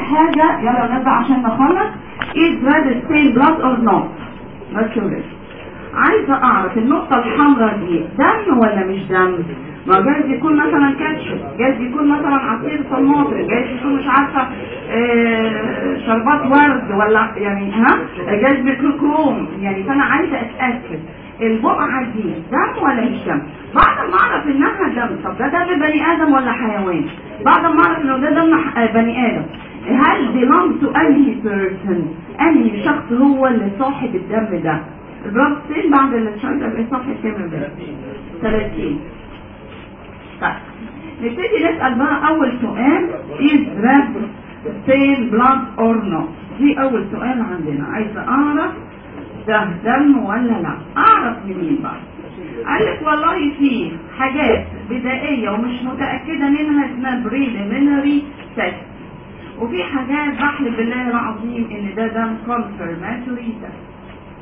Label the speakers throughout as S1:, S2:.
S1: حاجة يلا نبدأ عشان نخلص. is red stain blood or not؟ بس عايزة اعرف النقطة الحمراء دي دم ولا مش دم؟ ما جايز يكون مثلا كاتشب، جايز يكون مثلا عصير طماطم، جايز يكون مش عارفة شربات ورد، ولا يعني جايز يكون كروم يعني. فانا عايزة اتأكد البقعة دي دم ولا مش دم. بعد ما اعرف انها دم، طب ده دم بني ادم ولا حيوان؟ بعد ما اعرف انه ده دم بني ادم، هل belong to انهي person؟ انهي شخص هو اللي صاحب الدم ده؟ البلاد ستين بعد الشهر يبقى صفحة كام ده؟ 30. طيب نبتدي نسأل بقى أول سؤال، is red stain blood or not؟ دي أول سؤال عندنا. عايزة أعرف ده دم ولا لا. أعرف منين بقى؟ قال لك والله في حاجات بدائية ومش متأكدة منها اسمها preliminary test، وفي حاجات بحلف بالله العظيم إن ده دم confirmatory test.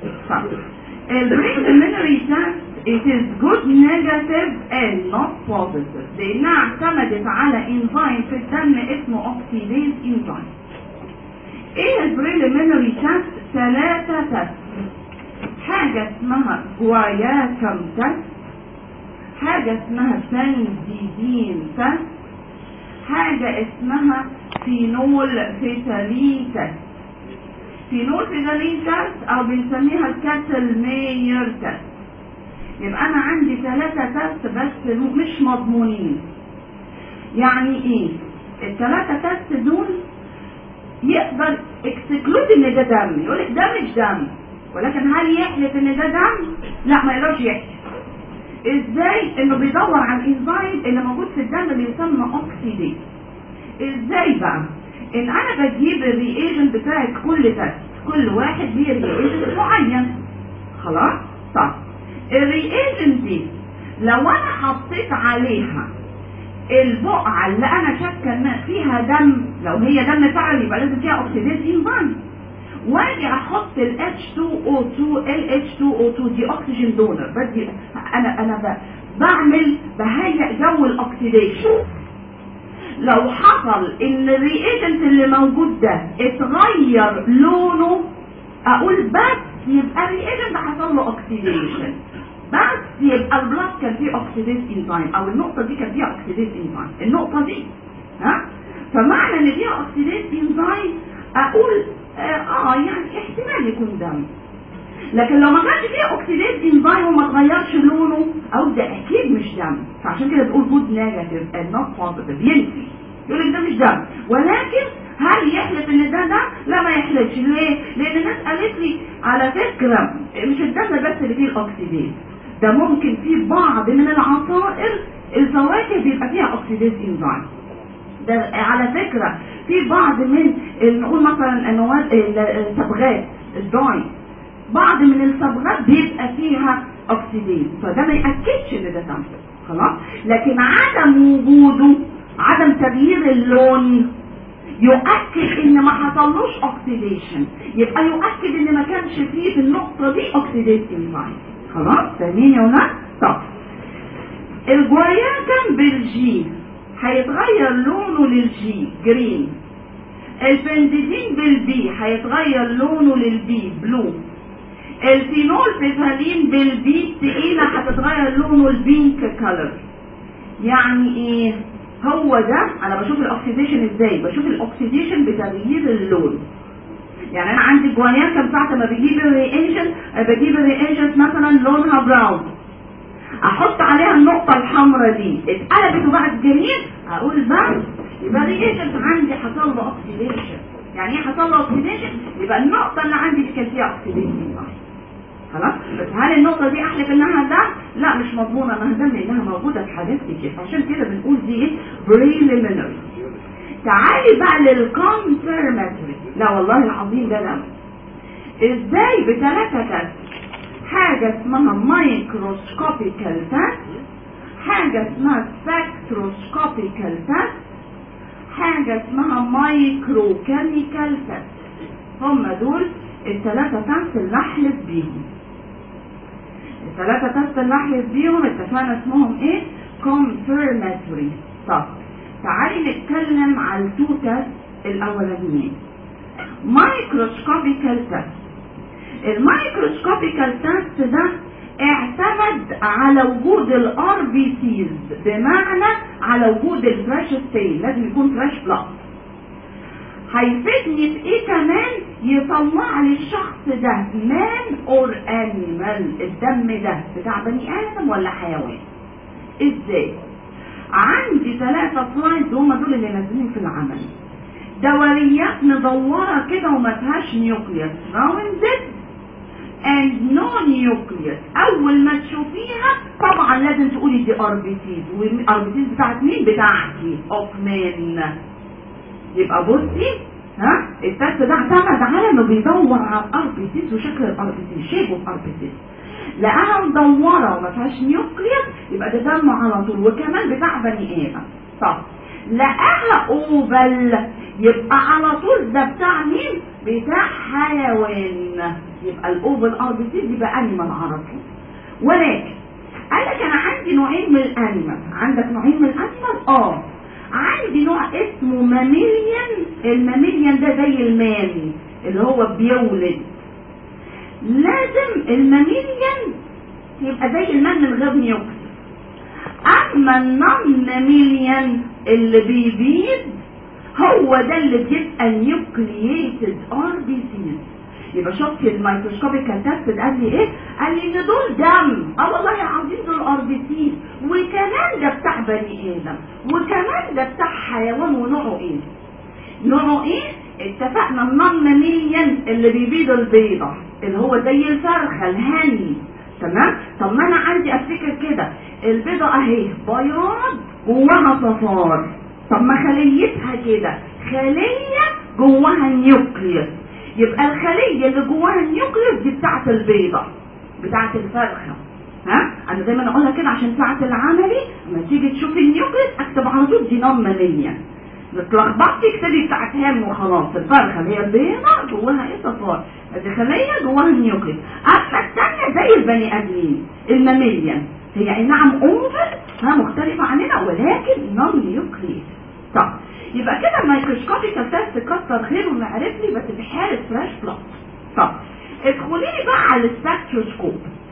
S1: preliminary test it is good negative and not positive لأنها اعتمدت على انزيم في الدم اسمه اوكسيديز انزيم. ايه preliminary test؟ 3 تست. حاجة اسمها جواياكم تست، حاجة اسمها سنزيدين تست، حاجة اسمها فينول فيتالين تست. فينول فيتالين تست او بنسميها الكاتل ماير تست. يبقى انا عندي 3 تست بس مش مضمونين. يعني ايه ال3 تست دول؟ يقدر اكسكلود ان ده دم، يقولك ده مش دم، ولكن هل يحلف ان ده دم؟ لا، ما يقدرش يحلف. ازاي؟ انه بيدور على الانزيم اللي موجود في الدم اللي يسمى اوكسيديز. ازاي بقى؟ ان انا بجيب الرياجنت بتاعت كل تست، كل واحد ليه رياجنت معين. خلاص؟ طب الرياجنت دي لو انا حطيت عليها البقعة اللي انا شاكه ان فيها دم، لو هي دم فعلا يبقى لازم فيها اوكسيديز انزيم، واجي احط ال H2O2 ال H2O2 دي اكسجين دونر، بدي انا بهيئ جو الاكسيديشن. لو حصل ان الرياجنت اللي موجود ده اتغير لونه، اقول بس يبقى الرياجنت حصل له اوكسيديشن، بس يبقى البلاد كان فيه اوكسيديز انزيم، او النقطه دي كان فيها اوكسيديز انزيم، النقطه دي فمعنى ان فيها اوكسيديز انزيم اقول يعني احتمال يكون دم. لكن لو ما كانش فيه اوكسيديز انزيم وما اتغيرش لونه، اقول ده اكيد مش دم. فعشان كده بقول جود نيجاتيف اند نوت بوزيتيف، ينفي، يقول لك ده مش دم. ولكن هل يحلف ان ده دم؟ لا، ما يحلفش. ليه؟ لان الناس قالت لي على فكره مش الدم بس اللي فيه الاكسيديز، ده ممكن فيه بعض من العصائر الفواكه بيبقى فيها اوكسيديز انزيم. ده على فكره في بعض من نقول مثلا الصبغات الداي، بعض من الصبغات بيبقى فيها اوكسيديز، فده ما ياكدش ان ده دم. خلاص؟ لكن عدم وجوده، عدم تغيير اللون يؤكد ان ما حصلوش اوكسيديشن، يبقى يؤكد ان ما كانش فيه في النقطه دي اوكسيديز انزيم. خلاص؟ فاهمين يا ولاد؟ طب الجواياكم بالجي هيتغير لونه للجي جرين، البنزيدين بالبي هيتغير لونه للبي بلو، الفينول فيتالين بالبي تقيلة هتتغير لونه البينك كالر. يعني ايه؟ هو ده انا بشوف الاكسيديشن ازاي؟ بشوف الاكسيديشن بتغيير اللون. يعني انا عندي جواياكم ساعة ما بجيب الرياجنت مثلا لونها براون، احط عليها النقطة الحمراء دي اتقلبت وبقت جميل، اقول بس يبقى الرياجنت عندي حصل له اوكسيديشن. يعني ايه حصل له اوكسيديشن؟ يبقى النقطة اللي عندي دي كان فيها اوكسيديشن. خلاص؟ بس هل النقطة دي احلف انها دم؟ لا، مش مضمونة انها دم لانها موجودة في حاجات كتير، عشان كده بنقول دي preliminary. تعالي بقى للكونفيرماتوري. لا والله العظيم ده دم. ازاي؟ ب3 تست. حاجة اسمها مايكروسكوبيكال تست، حاجة اسمها سبكتروسكوبيكال تست، حاجة اسمها مايكرو كيميكال تست. هم دول ال3 تست اللي احلف بيهم. ال3 تست اللي احلف بيهم اتفقنا اسمهم ايه؟ confirmatory. طب تعالي نتكلم على ال2 تست الاولانيين. مايكروسكوبيكال تيست. المايكروسكوبيكال تيست ده اعتمد على وجود الار بي سيز، بمعنى على وجود الفريش ستين، لازم يكون فريش بلاد. هيفيدني في ايه كمان؟ يطلع لي الشخص ده مان اور انيمال، الدم ده بتاع بني ادم ولا حيوان. ازاي؟ عندي 3 سلايدز هم دول اللي نازلين في العمل. دوريات مدوره كده وما فيهاش نيوكليوس، راوندد and no nucleus. اول ما تشوفيها طبعا لازم تقولي دي ار بي سيز، والار بي سيز بتاعت مين؟ بتاعتي اوف مان. يبقى بصي التست ده اعتمد على انه بيدور على الار بي سيز وشكل الار بي سيز، شيبه الار بي سيز. لقاها مدوره وما فيهاش نيوكليوس يبقى ده دم على طول، وكمان بتاع بني ادم. طب لقاها اوفل يبقى على طول ده بتاع مين؟ بتاع حيوان. يبقى الاوفل ار بي سيز يبقى انيمال على طول. ولكن قال لك انا عندي نوعين من الانيمال. عندك نوعين من الانيمال؟ عندي نوع اسمه ماميليان. الماميليان ده زي المان اللي هو بيولد. لازم الماميليان يبقى زي المان من غير نيوكليوس. اما النون ماميليان اللي بيبيض هو ده اللي بيبقى نيوكلييتد ار بي سيز. يبقى شفت الميكروسكوبيكال تيست قال لي ايه؟ قال لي ان دول دم. والله عاوزين دول ار بي سي، وكمان ده بتاع بني ادم، وكمان ده بتاع حيوان. ونوعه ايه؟ نوعه ايه؟ اتفقنا النون ماميليان اللي بيبيض البيضه اللي هو زي الفرخه الهني. تمام؟ طب ما انا عندي افتكر كده البيضه اهي بياض جواها صفار. طب ما خليتها كده خليه جواها نيوكليوس، يبقى الخليه اللي جواها النيوكليوس دي بتاعت البيضه بتاعت الفرخه. انا زي ما انا اقولها كده عشان ساعه العملي لما تيجي تشوفي النيوكليوس اكتب على طول دي نون ماميليان. اتلخبطتي اكتبي بتاعت هام وخلاص. الفرخه اللي هي البيضه جواها ايه؟ صفار. دي خليه جواها النيوكليوس. اما الثانيه زي البني ادمين الماميليان، هي اي نعم اوفر مختلفه عننا ولكن نون نيوكليوس. طب يبقى كده الميكروسكوبيكال تيست كتر خيره انه عرف لي بس في حاله فريش بلاد. طب ادخلي لي بقى على السبكتروسكوب.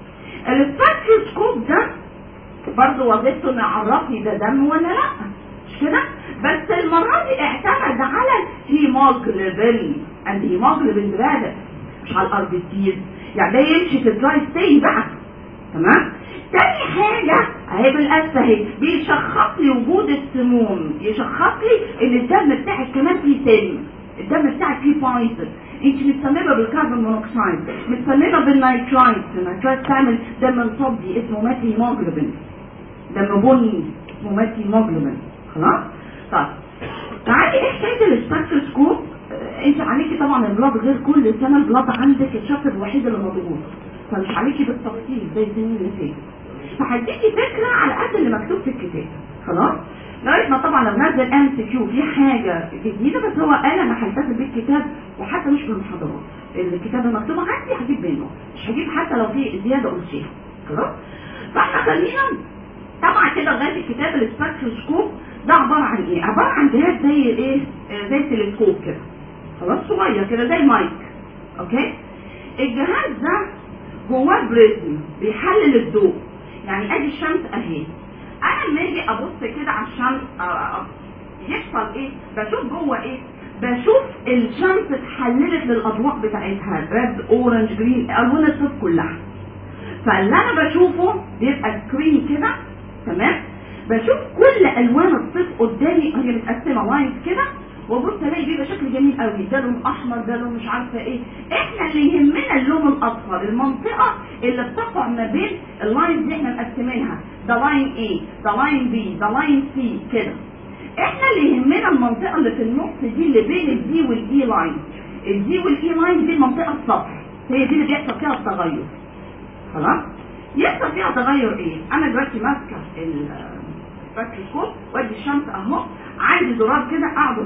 S1: السبكتروسكوب ده برضه وظيفته انه يعرفني ده دم ولا لا، مش كده؟ بس المره دي اعتمد على الهيموجلوبين اند هيموجلوبين برادر، مش على الار بي سيز. يعني ده يمشي في الدراي ستي بقى. تمام؟ تاني حاجة اهي بالاسفة اهي بيشخص لي وجود السموم، يشخص لي ان الدم بتاعك كمان فيه سم، الدم بتاعك فيه بايزن. انت متسممة بالكربون مونوكسيد، متسممة بالنيترايت. النيترايت تعمل دم صدي اسمه ماتي هيموجلوبين، دم بني اسمه ماتي هيموجلوبين. خلاص؟ طيب تعالي ايه حكاية السبكتروسكوب؟ انت عليكي طبعا البلاد غير كل سنة، البلاد عندك الشابتر الوحيد اللي مضغوط، فمش عليكي بالتفصيل زي السنين اللي فاتت. فهديكي فكره على قد اللي مكتوب في الكتاب. خلاص؟ لغايه ما طبعا لو نزل ام سي كيو في حاجه جديده، بس هو قال انا هلتزم بالكتاب وحتى مش بالمحاضرات. الكتاب المكتوب عندي هجيب منه، مش هجيب حتى لو في زياده قلتيها. خلاص؟ فاحنا خلينا طبعا كده لغايه الكتاب السبكتروسكوب ده عباره عن ايه؟ عباره عن جهاز زي ايه؟ زي التلسكوب كده. خلاص؟ صغير كده زي المايك. اوكي؟ الجهاز ده جواه بريزم بيحلل الضوء. يعني ادي الشمس اهي، انا لما اجي ابص كده على الشمس يحصل ايه؟ بشوف جوه ايه؟ بشوف الشمس اتحللت للاضواء بتاعتها، ريد اورنج جرين، الوان الصوت كلها. فاللي انا بشوفه بيبقى سكرين كده. تمام؟ بشوف كل الوان الصوت قدامي هي متقسمه لاينز كده، وابص الاقي بيبقى شكل جميل قوي، ده لون احمر، ده لون مش عارفه ايه. احنا اللي يهمنا اللون الاصفر، المنطقه اللي بتقع ما بين اللاينز دي احنا مقسمينها، ده لاين ايه، ده لاين بي، ده لاين سي كده. احنا اللي يهمنا المنطقه اللي في النص دي اللي بين الدي والاي لاين. الدي والاي لاين دي المنطقه الصفر، هي دي اللي بيحصل فيها التغير. خلاص؟ يحصل فيها تغير ايه؟ انا دلوقتي ماسكه السبكتروسكوب وادي الشمس اهو، عندي زرار كده اقعد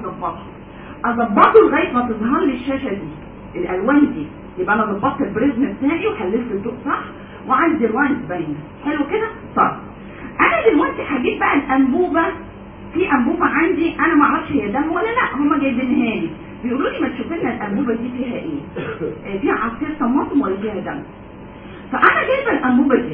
S1: اظبطه لغايه ما تظهر لي الشاشه دي الالوان دي، يبقى انا ظبطت البريزم بتاعي وحللت الضوء صح وعندي اللاينز باينه. حلو كده؟ طيب انا دلوقتي هجيب بقى الانبوبه في انبوبه عندي انا ما اعرفش هي دم ولا لا، هم جايبينها لي بيقولوا لي ما تشوف لنا الانبوبه دي فيها ايه، فيها عصير طماطم ولا فيها دم. فانا جايبه الانبوبه دي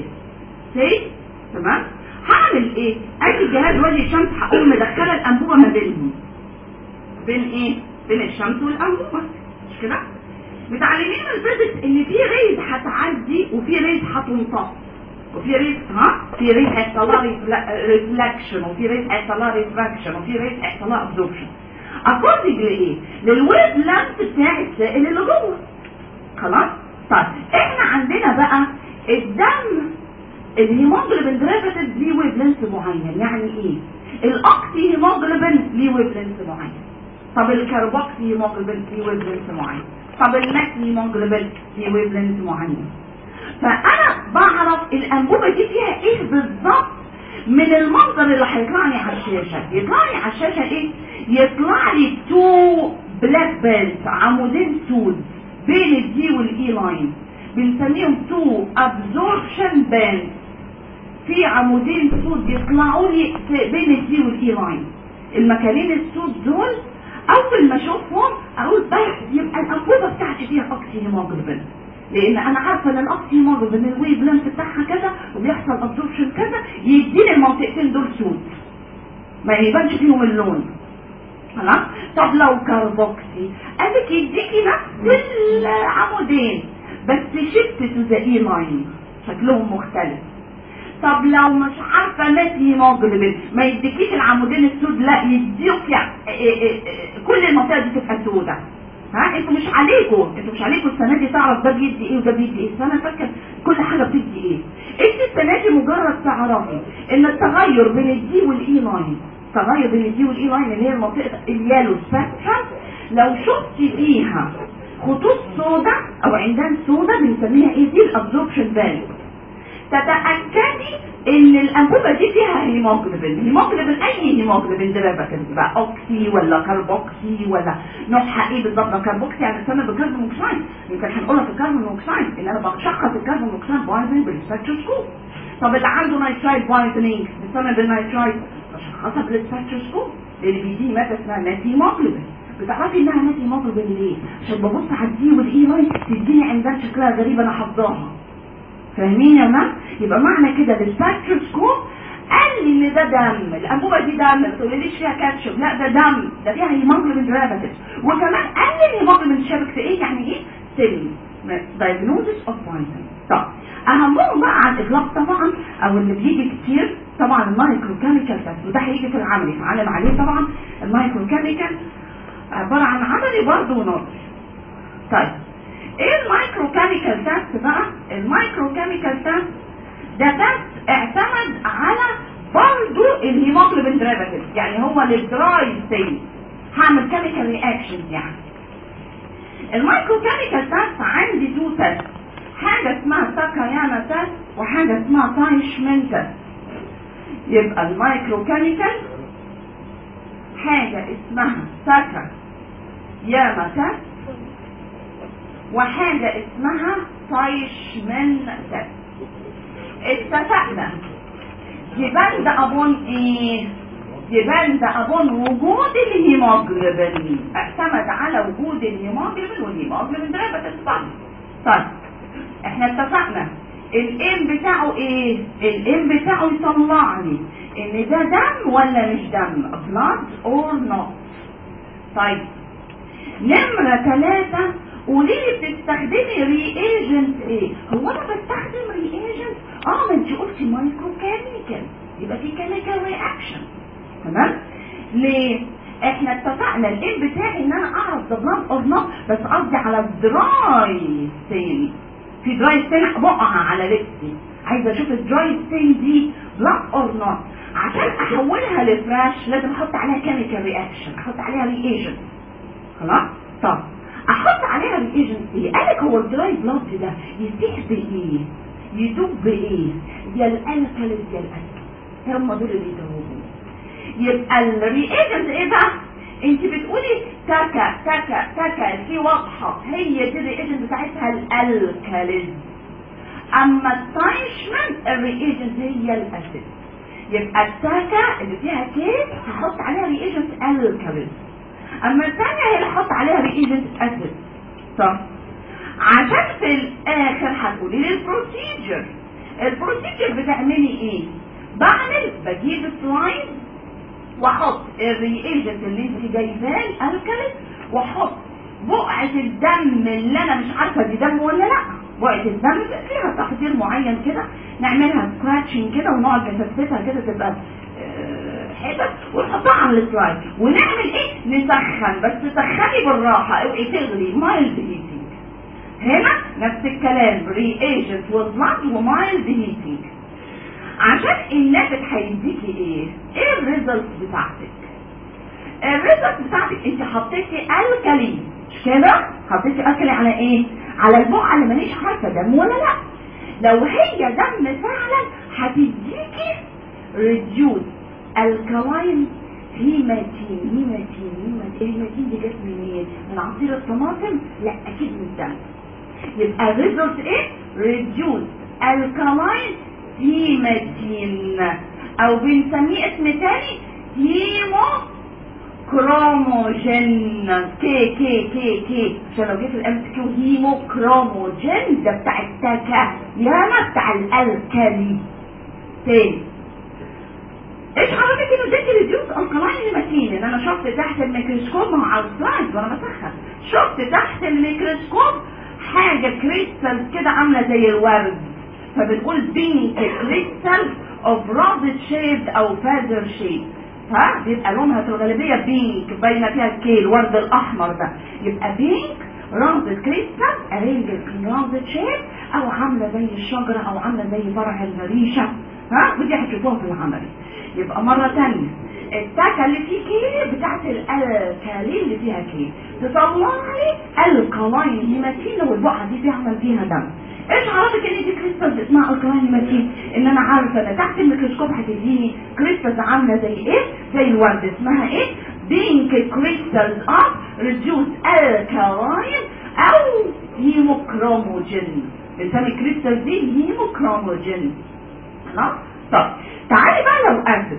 S1: تمام، هعمل ايه؟ اجي جهاز وادي الشمس هقوم مدخله الانبوبه ما بينهم، بين ايه؟ بين الشمس والانبوبه، مش كده؟ متعلمين من الفيزيكس ان في ريز هتعدي وفي ريز هتنطق، وفي ريز في ريز هيحصل لها ريفلكشن، وفي ريز هيحصل لها ريفراكشن، وفي ريز هيحصل لها ابزوربشن اكوردنج لايه؟ للويف لانث بتاع السائل اللي جوه. خلاص؟ طيب احنا عندنا بقى الدم الهيموجلوبين ديريفاتيف ليه ويف لينث معين. يعني ايه؟ الاوكسي هيموجلوبين ليه ويف لينث معين. طب الكربوكسي هيموجلوبين ليه ويف لينث معين. طب الماكسي هيموجلوبين ليه ويف لينث معين. فانا بعرف الانبوبه دي فيها ايه بالظبط من المنظر اللي هيطلع لي على الشاشه. يطلع لي على الشاشه ايه؟ يطلع لي 2 بلاك بيلز، عمودين سود بين الدي والاي لاين، بنسميهم 2 ابزوربشن باند. في عمودين سود يطلعوا لي بين الدي والاي لاين. المكانين السود دول اول ما اشوفهم اقول بس يبقى الانبوبه بتاعتي فيها اوكسي هيموجلوبين، لان انا عارفه ان الاوكسي هيموجلوبين الويف لينث بتاعها كذا وبيحصل ابزوربشن كذا، يديني المنطقتين دول سود ما يبانش فيهم اللون. خلاص؟ طب لو كاربوكسي قالك يديكي نفس العمودين بس شفت تو ذا اي لاين، شكلهم مختلف. طب لو مش عارفه ماتي هيموجلوبين ما يديكيش العمودين السود، لا يديك يعني كل المنطقه دي تبقى سوداء. انتوا مش عليكم السنه دي تعرف ده بيدي ايه وده بيدي ايه. السنه فاكر كل حاجه بتدي ايه. انت السنه دي مجرد تعرفي ان التغير بين الدي والاي لاين، التغير بين الدي والاي لاين اللي هي المنطقه اليالو سبيكترم، لو شفتي فيها خطوط سوداء او عمدان سوداء بنسميها ايه؟ دي الابزوربشن باند. تتاكدي ان الانبوبه دي فيها هيموجلوبين. هيموجلوبين اي هيموجلوبين ديريفاتيف بقى اوكسي ولا كاربوكسي ولا نوعها ايه بالظبط. كاربوكسي يعني بتسمى بالكربون موكسايد، يمكن هنقولها في الكربون موكسايد ان انا بشخص الكربون موكسايد بايزنج بالسبكتروسكوب. طب اللي عنده نايترايت بايزنج بتسمى بالنايترايت بشخصها بالسبكتروسكوب اللي بيديني ماده اسمها ناتي هيموجلوبين. بتعرفي انها ناتي هيموجلوبين ليه؟ عشان ببص على الدي والاي لاين تديني عمدان شكلها غريب انا حافظاها. فاهمين يا مان؟ يبقى معنى كده السبكتروسكوب قال لي ان ده دم، الانبوبه دي دم، ما تقوليليش فيها كاتشب، لا ده دم، ده فيها هيموجلوبين ديريفاتيف. وكمان قال لي الهيموجلوبين شابك في ايه؟ يعني ايه؟ سيل دايجنوزس اوف بايزن. طب اهمهم بقى على الاطلاق طبعا او اللي بيجي كتير طبعا المايكرو كيميكال تيست، وده هيجي في العملي هنعلم عليه طبعا. المايكرو كيميكال عباره عن عملي برضه ونظري. طيب ايه المايكرو كيميكال تيست بقى؟ المايكرو كيميكال تيست ده تيست اعتمد على برضه الهيموجلوبين ديريفاتيف، يعني هو الدراي ستيت هعمل كيميكال رياكشنز. يعني المايكرو كيميكال تيست عندي 2 تيست، حاجه اسمها تاكايانا تيست وحاجه اسمها تايشمان تيست. يبقى المايكرو كيميكال حاجه اسمها تاكايانا تيست وحاجة اسمها تايشمان تيست. اتفقنا ديبند ابون ايه؟ ديبند ابون وجود الهيموجلوبين، اعتمد على وجود الهيموجلوبين والهيموجلوبين ديريفاتيف طبعا. طيب احنا اتفقنا الام بتاعه ايه؟ الام بتاعه يطلع لي ان ده دم ولا مش دم، blood or not. طيب نمرة 3 قولي لي بتستخدمي رياجنت ايه؟ هو انا بستخدم رياجنت؟ ما انت قلتي مايكرو كيميكال، يبقى في كيميكال رياكشن. تمام؟ ليه؟ احنا اتفقنا الام بتاعي ان انا اعرف ده بلاد اور نوت، بس قصدي على الدراي ستين. في دراي ستين بقع على لبسي، عايزه اشوف الدراي ستين دي بلاد اور نوت. عشان احولها لفراش لازم احط عليها كيميكال رياكشن، احط عليها رياجنت. خلاص؟ طب احط عليها رياجنت ايه؟ قالك هو الدراي بلاد ده يسيح بايه؟ يدوب بايه؟ يا الالكاليز يا الاسيد، هم دول اللي يدوبوا. يبقى الرياجنت ايه بقى؟ انت بتقولي تاكا تاكا تاكا دي واضحه، هي دي الرياجنت بتاعتها الالكاليز. اما التايشمان الرياجنت هي الاسيد. يبقى التاكا اللي فيها كيس هحط عليها رياجنت الكالين، اما الثانيه هي اللي هحط عليها رياجنت اسيد. صح؟ عشان في الاخر هتقولي لي البروسيجر بتعملي ايه؟ بجيب السلايد واحط الرياجنت اللي انت جايباه الكالين، واحط بقعه الدم اللي انا مش عارفه دي دم ولا لا. بقعه الدم فيها تحضير معين كده، نعملها سكراتشنج كده ونقعد نفتفتها كده تبقى حتت ونحطها على السلايد، ونعمل ايه؟ نسخن، بس تسخني بالراحه، اوعي تغلي، مايلد هيتنج. هنا نفس الكلام، رياجنت وبلاد ومايلد هيتنج. عشان الناتج هيديكي ايه الريزلت بتاعتك؟ الريزلت بتاعتك انت حطيتي الكالين، مش كده؟ حطيتي الكالين على ايه؟ على البقعه اللي مانيش عارفه دم ولا لا. لو هي دم فعلا هتديكي ريديوس الكلاين هيماتين. الهيماتين دي جت منين؟ من عصير الطماطم؟ لا اكيد من الدم. يبقى الريزلت ايه؟ ريديوس الكلاين هيماتين، او بنسميه اسم تاني هيمو كروموجين. كي عشان لو جيت الام كيو هيمو كروموجين ده بتاع التاكا، ياما بتاع الالكالي. تاني ايش عرفك انه ده ريديوس الكلاين هيماتين؟ ان انا شفت تحت الميكروسكوب مع السلايد وانا بسخن، شفت تحت الميكروسكوب حاجه كريستال كده عامله زي الورد، فبنقول بينك كريستال اوف رابط شيد او فازر شيد. ها بيبقى لونها في الغالبيه بينك، باينه فيها الكيل الورد الاحمر ده، يبقى بينك رابط كريستال ارينجل في رابط شيد، او عامله زي الشجره او عامله زي فرع الريشه. ها ودي هتشوفوها في العملي. يبقى مره ثانيه التاكا اللي فيه كيل بتاعت الالكالين اللي فيها كيل تطلع لي الكلاين هيماتين لو البقعه دي بيعمل فيها دم. ايش عرفك ان دي كريستالز اسمها الكلاين هيماتين؟ ان انا عارفه ان تحت الميكروسكوب هتديني كريستالز عامله زي ايه؟ زي الورد، اسمها ايه؟ بينك كريستالز اوف ريديوس الكلاين او هيموكروموجين. بنسمي الكريستالز دي هيموكروموجين. خلاص؟ طب تعالي بقى لو اسيد،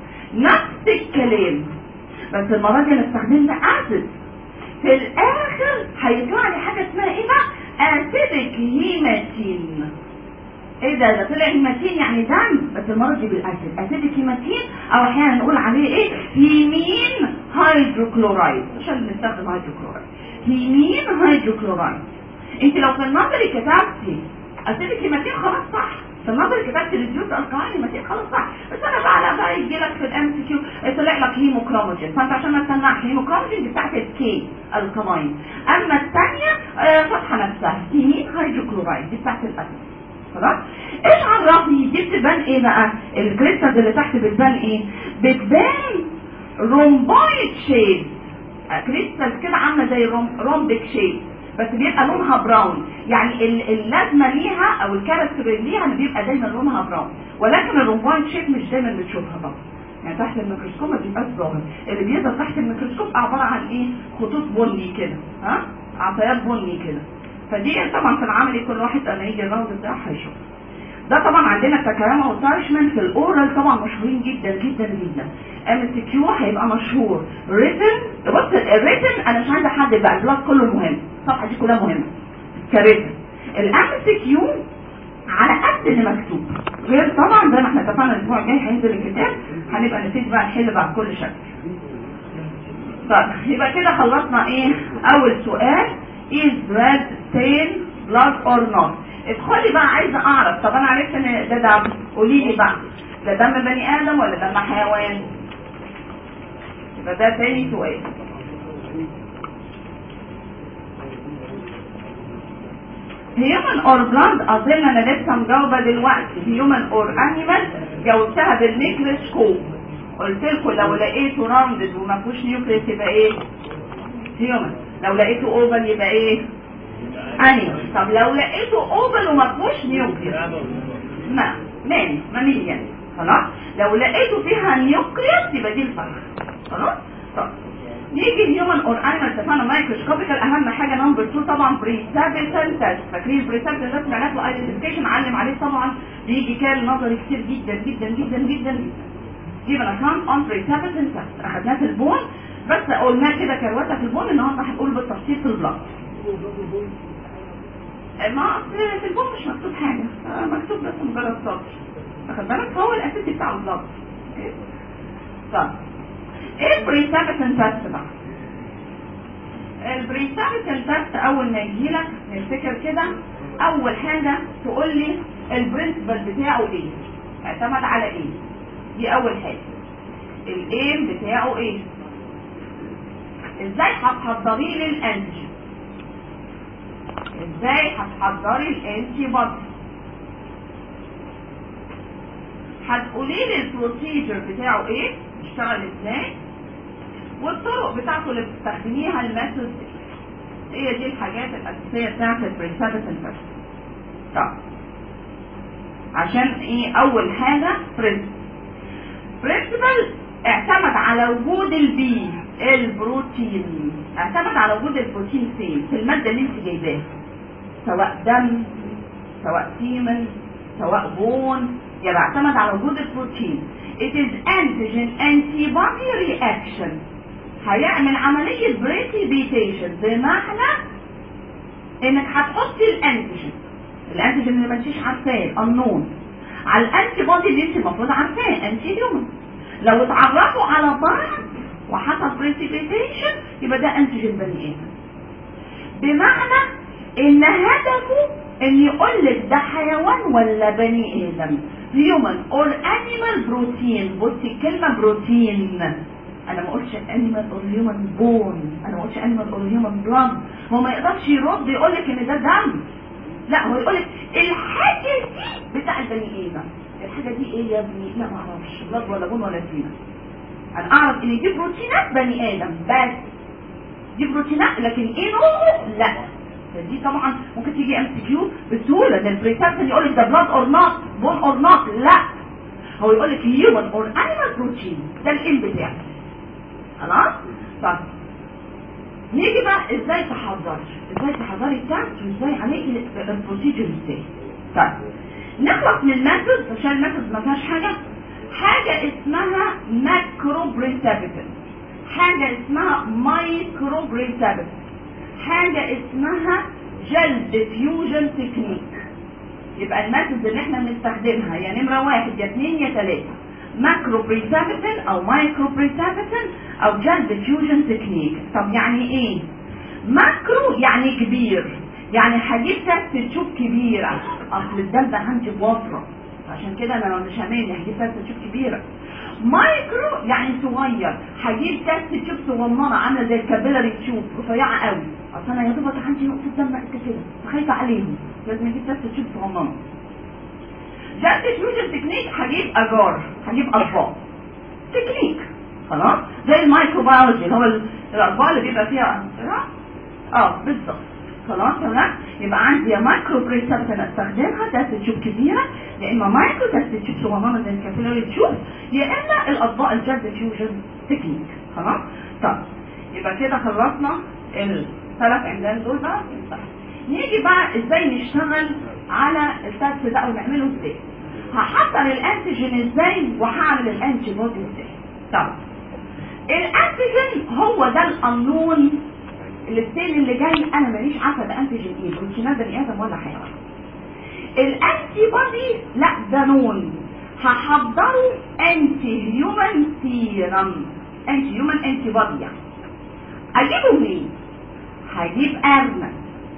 S1: نفس الكلام بس المره دي انا استخدمت اسيد، في الاخر هيطلع لي حاجه اسمها ايه بقى؟ اسيدك هيماتين. ايه ده طلع هيماتين يعني دم، بس المره دي بالاسيد، اسيدك هيماتين، او احيانا نقول عليه ايه؟ هيمين هيدروكلورايد، عشان بنستخدم هيدروكلورايد، هيمين هيدروكلورايد. انت لو في النظري كتبتي اسيدك هيماتين خلاص صح، في النظري كتبت ريديوس الكلاين هيماتين خلاص صح، بس انا بقى يجي لك في الام سي كيو طلع لك هيموكروموجين، فانت عشان ما تسمعش هيموكروموجين دي بتاعت الكي الكلاين، اما الثانيه فتحه نفسها هيمين هيدروكلورايد دي بتاعت الاسيد. خلاص؟ ايش عرفني دي بتبان ايه بقى؟ الكريستالز اللي تحت بتبان ايه؟ بتبان رومبويد شيد، كريستالز كده عامله زي رومبيك شيد، بس بيبقى لونها براون، يعني اللازمه ليها او الكاركتر ليها ان بيبقى دايما لونها براون، ولكن الرومبويد شيد مش دايما بتشوفها طبعا، يعني تحت الميكروسكوب ما بيبقاش ظاهر. اللي بيظهر تحت الميكروسكوب عباره عن ايه؟ خطوط بني كده، ها؟ عطيات بني كده. فدي طبعا في العملي كل واحد لما يجي الراوند بتاعه هيشوف. ده طبعا عندنا التكرامه والتارشمنت في الاورال طبعا مشهورين جدا جدا جدا. ام سي كيو هيبقى مشهور، ريتن، بص الريتن انا مش عايزه احدد بقى، البلاك كله مهم، الصفحه دي كلها مهمه كريتن. الام سي كيو على قد اللي مكتوب، غير طبعا زي ما احنا اتفقنا الاسبوع الجاي هينزل الكتاب، هنبقى نبتدي بقى نحل بقى بكل شكل. طيب يبقى كده خلصنا ايه؟ اول سؤال is red stain blood or not. ادخلي بقى عايزه اعرف، طب انا عرفت ان ده دم، قولي لي بقى ده دم بني ادم ولا دم حيوان؟ يبقى ده تاني سؤال. human or blood اظن انا لسه مجاوبه دلوقتي، human or animal جاوبتها بالميكروسكوب، قلت لكم لو لقيته راوندد وما فيهوش نيوكليس يبقى ايه؟ human. لو لقيته اوفل يبقى ايه؟ انيمال. طب لو لقيته اوفل وما فيهوش نيوكليس ماميليان. خلاص؟ لو لقيته فيها نيوكليس يبقى دي الفرخ. خلاص؟ طب نيجي هيومن اور انيمال اتفقنا مايكروسكوبيكال. اهم حاجه نمبر 2 طبعا بريسابيتال تيست. فاكرين البريسابيتال تيست معناته له ايدنتيفيكيشن، علم عليه طبعا، بيجي كان نظري كتير جدا جدا جدا جدا. يبقى كان اون بريسابيتال تيست اخدناه في البون، بس قلنا كده كروته في البون، النهارده هنقول بالتفصيل في البلاد. ما في البون مش مكتوب حاجه، مكتوب بس مجرد سطر، واخد بالك؟ هو الاساسي بتاع البلاد. طب ايه البريسابيتال تيست بقى؟ البريسابيتال تيست اول ما يجيلك نفتكر كده، اول حاجه تقول لي البرنسبل بتاعه ايه، اعتمد على ايه، دي اول حاجه. الايم بتاعه ايه، ازاي هتحضري لي الانتيجين، ازاي هتحضري الانتي بودي، هتقولي لي البروسيجر بتاعه ايه، بيشتغل ازاي، والطرق بتاعته اللي بتستخدميها، الميثود. هي دي الحاجات الاساسيه بتاعت البريسابيتال تيست. طب عشان ايه؟ اول حاجه برنسبل اعتمد على وجود البي البروتين، اعتمد على وجود البروتين فين؟ في الماده اللي انت جايباها، سواء دم سواء سيمن سواء بون، يبقى اعتمد على وجود البروتين. it is antigen antibody reaction، هيعمل عمليه بريسيبيتيشن، بمعنى انك هتحطي الانتيجين اللي ما انتيش عارفاه النون على الانتي بودي اللي انت المفروض عارفاه، انتي هيومن. لو اتعرفوا على بعض وحصل بريسيبيتيشن يبقى ده انتيجين بني ادم، بمعنى ان هدفه ان يقول لك ده حيوان ولا بني ادم، هيومن اور انيمال بروتين. بصي الكلمه بروتين، انا ما قلتش انيمال اور هيومن بون، انا ما قلتش انيمال اور هيومن بلاد. هو ما يقدرش يرد يقول لك ان ده دم، لا هو يقول لك الحاجه دي بتاع البني ادم. الحاجه دي ايه يا ابني؟ لا ما اعرفش، بلاد ولا بون ولا سينا. انا اعرف ان دي بروتينات بني ادم بس، دي بروتينات، لكن ايه نوعه لا. فدي طبعا ممكن تيجي ام سي كيو بسهوله، ان البريسبشن يقول لك ده بلاد اور نوت بون اور نوت، لا هو يقول لك هيومن اور انيمال بروتين، ده الام بتاعه. خلاص؟ طب نيجي بقى ازاي تحضري التست، وازاي عليكي البروسيجر ازاي. طيب نخلص من الميثود، عشان الميثود ما فيهاش حاجه اسمها ماكرو بريسبشن، حاجه اسمها مايكرو بريسبشن، حاجه اسمها جل ديفيوجن تكنيك. يبقى الميثود اللي احنا بنستخدمها يا نمره 1 يا 2 يا 3، ماكرو بريسبشن او مايكرو بريسبشن او جل ديفيوجن تكنيك. طب يعني ايه ماكرو؟ يعني كبير، يعني هجيب تست تشوف كبيره، اصل الدم ده عندي بوفره، عشان كده انا مش هاملني هجيب تست تشوف كبيره. مايكرو يعني صغير، هجيب تست تشوف صغننه عامله زي الكابيلاري تشوف، رفيعه قوي، اصل انا يا دوبك عندي نقطه دم قد كده فخايفه عليهم، لازم اجيب تست تشوف صغننه. جل ديفيوجن تكنيك هجيب اجار، هجيب اطباق تكنيك، خلاص زي المايكروبيولوجي اللي هو الاطباق اللي بيبقى فيها بالظبط. خلاص تمام. يبقى عندي يا مايكرو بريسبشن استخدمها تست تشوف كبيره، يا اما مايكرو تست تشوف صغننه زي الكابيلاري تشوف، يا اما الاطباق الجل ديفيوجن تكنيك. خلاص. طب يبقى كده خلصنا الثلاث عمدان دول بقى. نيجي بقى ازاي نشتغل على التست ده او نعمله ازاي. هحضر الانتيجين ازاي وهعمل الانتي بودي ازاي. طب الانتيجين هو ده القانون الستين اللي جاي، انا ماليش عارفه ده انتيجين ايه، بروتينات بني ادم ولا حيوان. الانتي بودي لا ده نون، هحضره انتي هيومن سيرم، انتي هيومن انتي بودي. يعني اجيبه منين؟ هجيب ارنب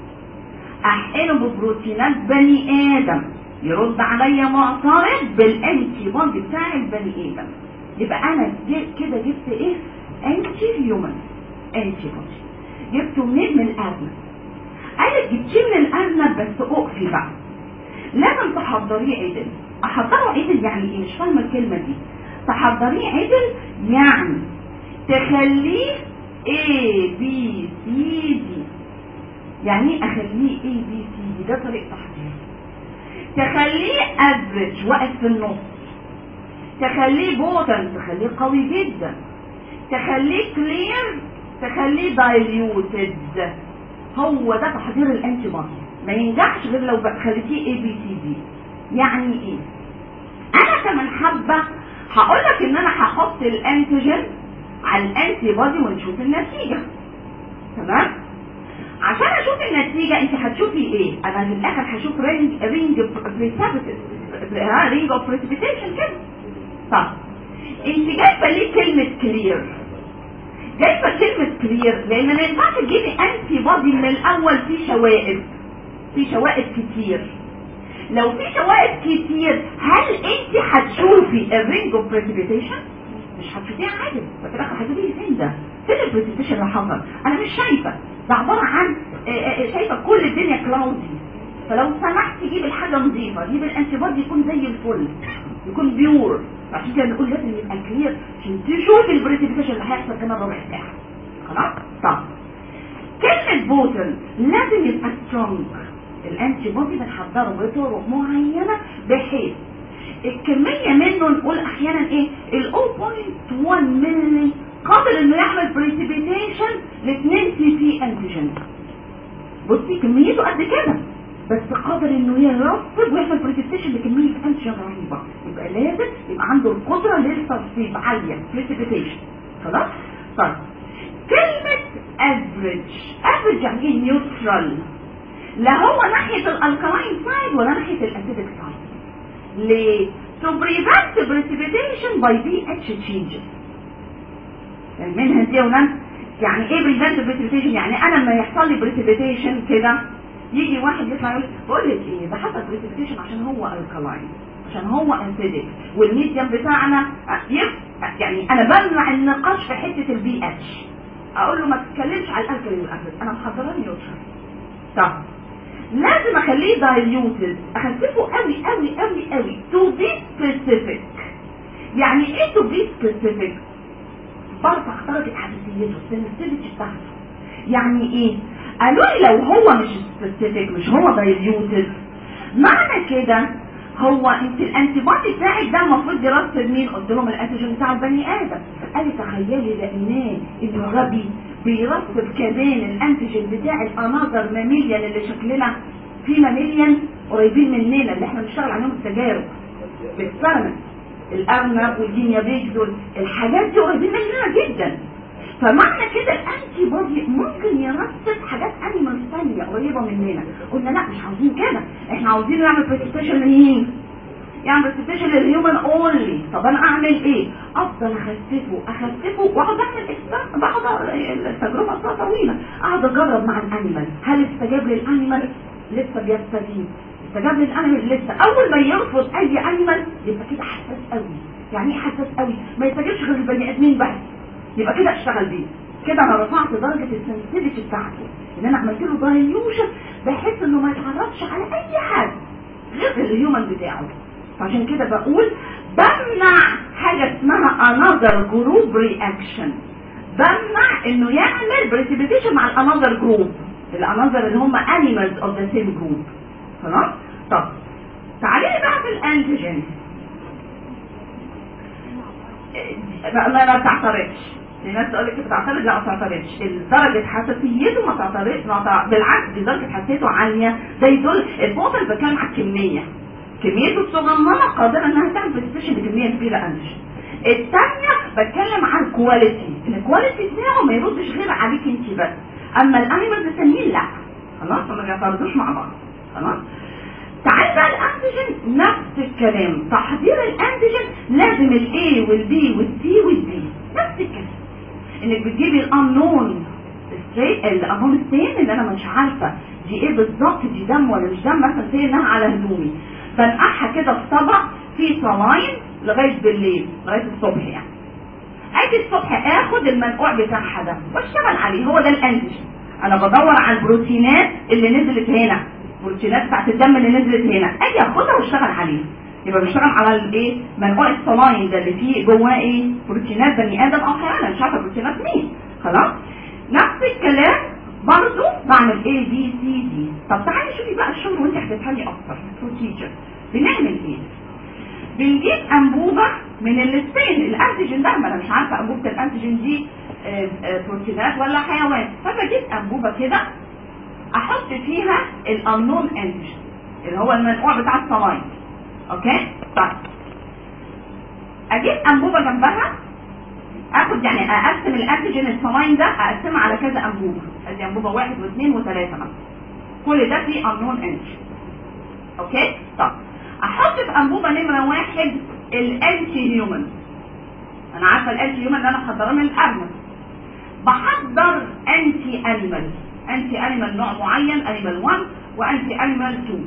S1: احقنه ببروتينات بني ادم، يرد عليا معترض بالانتي بودي بتاع البني ادم، يبقى انا كده جبت ايه؟ انتي هيومن انتي بودي. جبته منين؟ من الارنب. قالت جبتيه من الارنب، بس اقفي بقى لازم تحضريه عدل. احضره عدل يعني ايه؟ مش فاهمه الكلمه دي. تحضريه عدل يعني تخليه A B C D. يعني ايه اخليه A B C D؟ ده طريقه تحضير. تخليه افريج واقف في النص، تخليه بوتن تخليه قوي جدا، تخليه كلير تخليه دايليوتد. هو ده تحضير الانتي بودي، ما ينجحش غير لو خليتيه اي بي سي دي. يعني ايه؟ انا كمان حابه هقول لك ان انا هحط الانتيجين على الانتي بودي ونشوف النتيجه. تمام؟ عشان اشوف النتيجه انت هتشوفي ايه؟ انا في الاخر هشوف رينج اوف بريسبيتيشن كده. طب انت جايبه ليه كلمه كلير؟ جايبه كلمه كلير لان ما ينفعش تجيبي انتي بودي من الاول في شوائب كتير. لو في شوائب كتير هل انت هتشوفي الرينج اوف بريسبيتيشن؟ مش هتشوفيه عادي. ففي الاخر هتقولي فين ده؟ فين البريسبيتيشن اللي حصل؟ انا مش شايفه، ده عباره عن شايفه كل الدنيا كلاودي. فلو سمحت جيب الحاجه نظيفه، جيب الانتي بودي يكون زي الفل، يكون بيور. عشان كده نقول لازم يبقى كلير عشان تشوف البريسبيتيشن اللي هيحصل كمان ربع ساعه. خلاص؟ طب كلمه بوتل لازم يبقى سترونج. الانتي بودي بنحضره بطرق معينه بحيث الكميه منه نقول احيانا ايه ال 0.1 مللي قادر انه يعمل بريسبيتيشن ل 2 سي سي انتيجين. بصي كميته قد كده بس قادر انه يرطب ويعمل بريسبيتيشن لكميه انتيجين رهيبه. يبقى لازم يبقى عنده القدره للترطيب عاليه بريسبيتيشن. خلاص؟ طيب كلمه افريج يعني ايه؟ نيوترال. لا هو ناحيه الالكالاين سايد ولا ناحيه الاسيدك سايد. ليه؟ to prevent precipitation by pH changes. يعني منها دي وناس يعني ايه prevent precipitation؟ يعني انا لما يحصل لي precipitation كده يجي واحد يطلع يقول بقول لك ايه ده حصل precipitation عشان هو الكالاين، عشان هو اسيدك، والميديم بتاعنا يعني انا بمنع النقاش في حته البي اتش. اقول له ما تتكلمش على الالكالي والاسيد، انا محضره نيوترال. طب لازم اخليه دايليوتد، اخففه قوي قوي قوي قوي تو بي سبيسيفيك. يعني ايه تو بي سبيسيفيك؟ برفع درجه حساسيته السنسيتيفيتي بتاعته. يعني ايه؟ قالوا لي لو هو مش سبيسيفيك، مش هو دايليوتد، معنى كده هو انت الانتي بودي بتاعك ده المفروض يرطب مين؟ قلت لهم الانتيجين بتاع البني ادم. قال لي تخيلي لقيناه انه غبي بيرطب كمان الانتيجين بتاع الاناظر ماميليان اللي شكلنا في ماميليان قريبين مننا اللي احنا بنشتغل عليهم التجارب بالسلمة، الارنب والجينيا بيج دول الحاجات دي قريبين مننا جدا. فمعنى كده الانتي بودي ممكن يرطب حاجات انيمال ثانيه قريبه مننا. قلنا لا مش عاوزين كده، احنا عاوزين نعمل بريسبيتيشن لمين؟ يعني بريسبيتيشن للهيومن اونلي. طب انا اعمل ايه؟ افضل اخففه واقعد اعمل بقعد التجربه طويله، اقعد اجرب مع الانيمال. هل استجاب للانيمال؟ لسه بيستجيب. استجاب للانيمال لسه. اول ما يرفض اي انيمال يبقى كده حساس قوي. يعني ايه حساس قوي؟ ما يستجيبش غير البني ادمين بس، يبقى كده اشتغل بيه. كده انا رفعت درجه السنسيتيفيتي بتاعته، ان انا عملت له دايليوشن بحيث انه ما يتعرضش على اي حاجه غير الهيومن بتاعه. فعشان كده بقول بمنع حاجه اسمها another group reaction. بمنع انه يعمل بريسبيتيشن مع الانذر جروب، الانذر اللي هم animals of the same group. خلاص؟ طب تعالي بقى في الانتيجين. ما بتعترضش. الناس تقول لك بتعترض، لا ما بتعترضش. درجه حساسيته ما بتعترضش، بالعكس دي درجه حساسيته عاليه. ده يدل البوتل بتكلم على الكميه، كميته الصغننه قادره انها تعمل بريسبيتيشن بكميه كبيره انتيجين. الثانيه بتكلم عن الكواليتي، الكواليتي بتاعه ما يردش غير عليك انت بس، اما الانيمالز الثانيين لا. خلاص ما بيعترضوش مع بعض. خلاص. تعال بقى الانتيجين نفس الكلام. تحضير الانتيجين لازم الاي والبي والسي والدي نفس الكلام، انك بتجيبي الانون ستين اللي انا مش عارفه دي ايه بالظبط، دي دم ولا مش دم، مثلا زي انها على هدومي، بنقعها كده في طبق فيه صلاين لغايه بالليل لغايه الصبح. يعني اجي الصبح اخد المنقوع بتاعها ده واشتغل عليه، هو ده الانتيجين. انا بدور على البروتينات اللي نزلت هنا، البروتينات بتاعت الدم اللي نزلت هنا، اجي اخدها واشتغل عليه. يبقى بشتغل على الايه؟ منقوع الصلاين ده اللي فيه جواه ايه؟ بروتينات بني ادم او حيوان، مش عارفه بروتينات مين. خلاص؟ نفس الكلام برضو بعمل ايه بي سي دي. طب تعالي شوفي بقى الشغل وانت هتفهمي اكتر بروسيجر. بنعمل ايه؟ بنجيب انبوبه من الستين الانتيجين ده، ما انا مش عارفه انبوبه الانتيجين دي بروتينات ولا حيوان. فبجيب انبوبه كده احط فيها الانون انتيجين اللي هو المنقوع بتاع الصلاين. اوكي طيب اجيب انبوبه جنبها، اخد يعني اقسم الانتيجين الصلاين ده اقسمه على كذا انبوبه، ادي انبوبه 1 و2 و3 مثلا، كل ده فيه انون انتيجين. اوكي طب احط في انبوبه نمره 1 الانتي هيومن. انا عارفه الانتي هيومن اللي انا محضراه من الارنب. بحضر انتي انيمال، انتي انيمال نوع معين، انيمال 1 وانتي انيمال 2.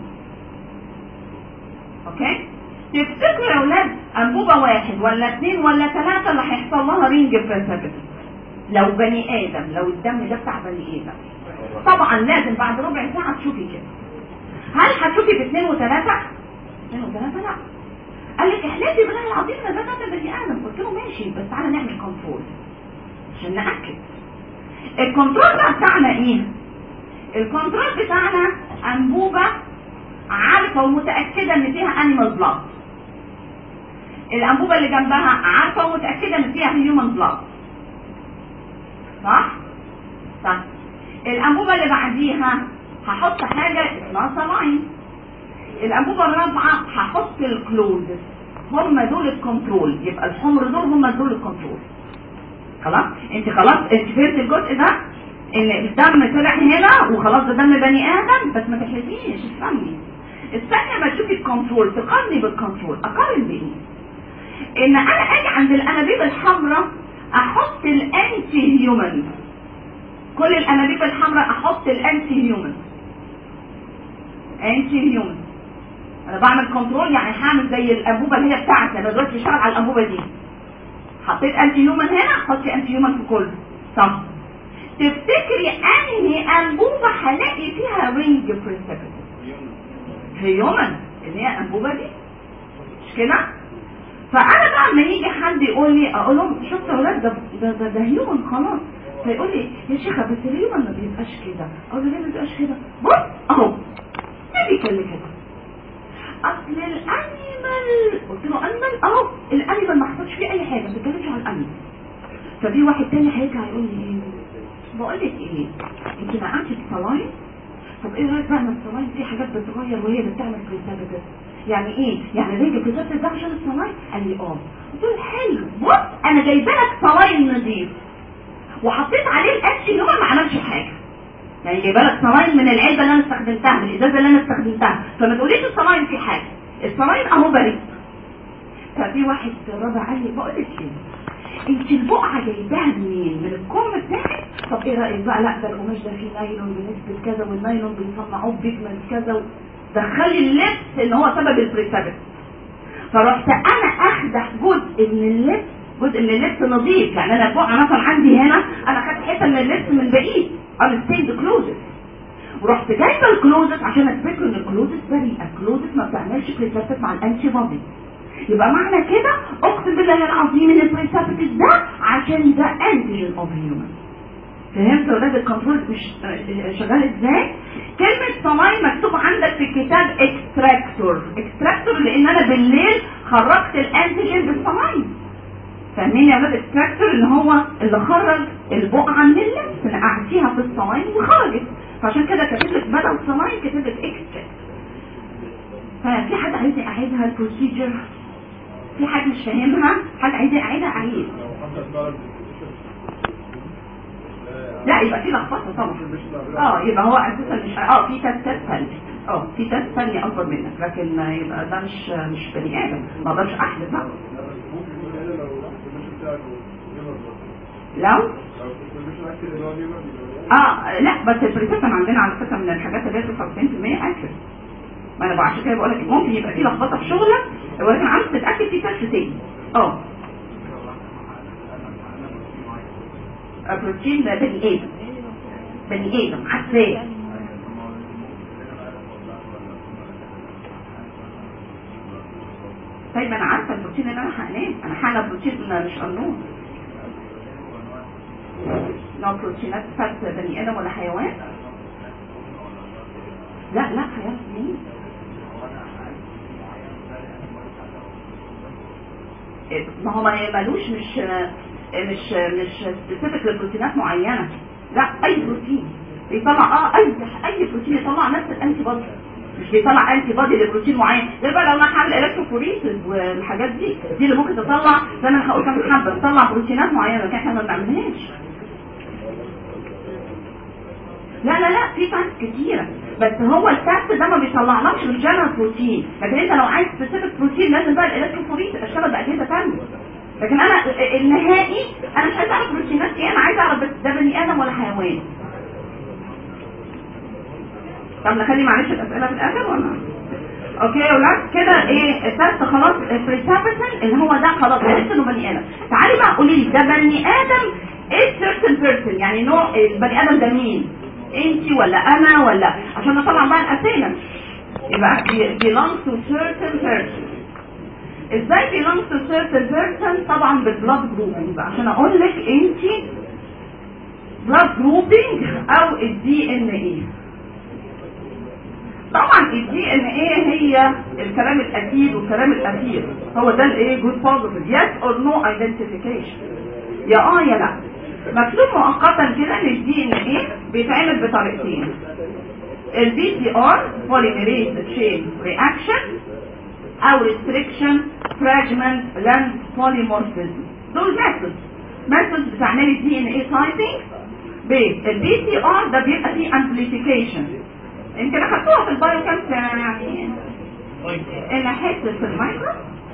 S1: اوكي تفتكروا يا اولاد انبوبه 1 ولا 2 ولا 3 اللي هيحصل لها رينج بريسبيتي لو بني ادم، لو الدم ده بتاع بني ادم؟ طبعا لازم بعد ربع ساعه تشوفي كده. هل هتشوفي في 2 و3؟ 2 و3 لا. قال لك احلفي بالله العظيم انا ده بني ادم. قلت له ماشي بس تعالى نعمل كنترول عشان ناكد. الكنترول بتاعنا ايه؟ الكنترول بتاعنا انبوبه عارفه ومتاكده ان فيها انيمال بلاد، الانبوبه اللي جنبها عارفه ومتاكده ان فيها هيومن بلاد، صح؟ صح. الانبوبه اللي بعديها هحط حاجه اسمها صلاين. الانبوبه الرابعه هحط الكلوزز، هم دول الكنترول، يبقى الحمر دول هم دول الكنترول. خلاص انت فهمت الجزء ده ان الدم طلع هنا وخلاص ده دم بني ادم، بس ما تحرقيش افهمي. الثانيه ما تشوفي الكنترول تقارني بالكنترول. اقارن بايه؟ ان انا اجي عند الانابيب الحمراء احط الانتي هيومن، كل الانابيب الحمراء احط الانتي هيومن. انتي هيومن انا بعمل كنترول، يعني هعمل زي الانبوبه اللي هي بتاعتي. انا دلوقتي بشتغل على الانبوبه دي، حطيت انتي هيومن هنا، حطي انتي هيومن في كله، صح؟ تفتكري انهي انبوبه هلاقي فيها رينج بريسبيتي؟ هيومن اللي هي الانبوبه دي، مش كده؟ فانا بقى لما يجي حد يقول لي اقول لهم شفت يا ولاد ده هيومن خلاص، فيقول لي يا شيخه بس الهيومن ما بيبقاش كده. اقول له ليه ما بيبقاش كده؟ بص اهو بيتكلم كده اصل الانيمال. قلت له انيمال اهو، الانيمال ما حصلش فيه اي حاجه، ما بتتكلمش عن الانيمال. ففي واحد تاني هيرجع يقول لي ايه؟ بقول لك ايه، انت نقعتي الصلاين، طب ايه رايك بقى ان الصلاين في حاجات بتتغير وهي اللي بتعمل بريسبيتي؟ يعني ايه؟ يعني رينج بريسبيتي ده عشان الصلاين؟ قال لي اه. قلت له حلو، بص انا جايبه لك صلاين نضيف وحطيت عليه الانتي هيومن ما عملش حاجه، يعني جايبه لك صلاين من العلبه اللي انا استخدمتها، من الازازه اللي انا استخدمتها، فما تقوليش الصلاين في حاجه، الصلاين اهو بريء. ففي واحد رابع قال لي بقول لك ايه، انت البقعه جايباها منين؟ من الكم بتاعك؟ طب ايه رايك بقى؟ لا ده القماش ده فيه نايلون بنسبه كذا، والنايلون بيصنعوه بيجمنت كذا، دخلي اللبس ان هو سبب البريسبيتي. فرحت انا اخدع جزء من اللبس، جزء من اللبس نظيف، يعني انا البقعه مثلا عندي هنا انا خدت حته من اللبس من بعيد unstained clothes، ورحت جايبه الكلوزت عشان اثبت له ان الكلوزت بريئه، الكلوزت ما بتعملش بريسبيتي مع الانتي بودي. يبقى معنى كده اقسم بالله العظيم ان البريسبيتي ده عشان ده انتيجين اوف هيومن. فهمت يا ولاد الكنترول مش شغال ازاي؟ كلمه صلاين مكتوب عندك في الكتاب اكستراكتور، اكستراكتور لان انا بالليل خرجت الانتيجين بالصلاين. فاهمين يا ولاد؟ اكستراكتور اللي هو اللي خرج البقعه من اللبس، نقعتيها في الصلاين وخرجت، فعشان كده كاتب لك بدل صلاين كاتب لك اكستراكت. ففي حد عايز يعيدها البروسيجر؟ في حد مش فاهمها؟ حد عايز يعيدها؟ اعيد. لا يبقى في لخبطه طبعا. يبقى هو اساسا مش في تست ثاني، في تست ثاني اكبر منك، لكن يبقى ده مش بني ادم، ما اقدرش احلف بقى. لو لا بس البريسبشن عندنا على فكره من الحاجات اللي هي 99% اكل. ما انا عشان كده بقول لك ممكن يبقى في لخبطه في شغلك، ولكن عاوز تتاكد في تست تاني. البروتين ده بني ادم عساس. طيب انا عارفه البروتين اللي انا هنام، انا هعمل بروتين مش قانون. نوع بروتينات فات بني ادم ولا حيوان؟ لا حيوان مين؟ ما هو ما مالوش، مش مش سبيسيفيك لبروتينات معينه، لا اي بروتين بيطلع اي بروتين يطلع نفس الانتي بودي، مش بيطلع انتي بودي لبروتين معين. ده بقى لو انا هعمل الكتروفوريسيس والحاجات دي اللي ممكن تطلع زي ما انا هقول كام حبه تطلع بروتينات معينه لكن احنا ما بنعملهاش. لا في فاكت كتيره، بس هو الفاكت ده ما بيطلعلكش الجنرال بروتين، لكن انت لو عايز سبيسيفيك بروتين لازم بقى الالكتروفوريسيس اشتغل باجهزه ثانيه. لكن انا النهائي انا مش عايز اعرف بروتينات ايه، انا عايز اعرف بس ده بني ادم ولا حيوان. طب نخلي معلش الاسئله في الاخر ولا اوكي يا ولاد كده؟ ايه التست خلاص بريسابيتن اللي هو ده خلاص عرفت انه بني ادم. تعالي بقى قولي لي ده بني ادم ايه سيرتن بيرسون، يعني نوع البني ادم ده مين؟ انتي ولا انا ولا عشان نطلع بقى الاسئله يبقى belongs to certain person. ازاي belongs to certain person؟ طبعا بالبلاد جروبنج عشان اقول لك انتي بلاد جروبنج او الدي ان ايه. طبعا الدي ان ايه هي الكلام الاكيد والكلام الاخير، هو ده الايه جود بوزيتيف يس اور نو ايدنتيفيكيشن، يا يا لا. مكتوب مؤقتا كده ان الدي ان ايه بيتعمل بطريقتين، البي سي ار بوليميريز تشين رياكشن او ريستريكشن فراجمنت لانس بوليمورفيزم. دول ميثودز بتعمل الدي ان ايه تايبنج. بالبي سي ار ده بيبقى فيه امبليفيكيشن، يمكن اخدتوها في البايو كامس يعني ان حته في المايكرو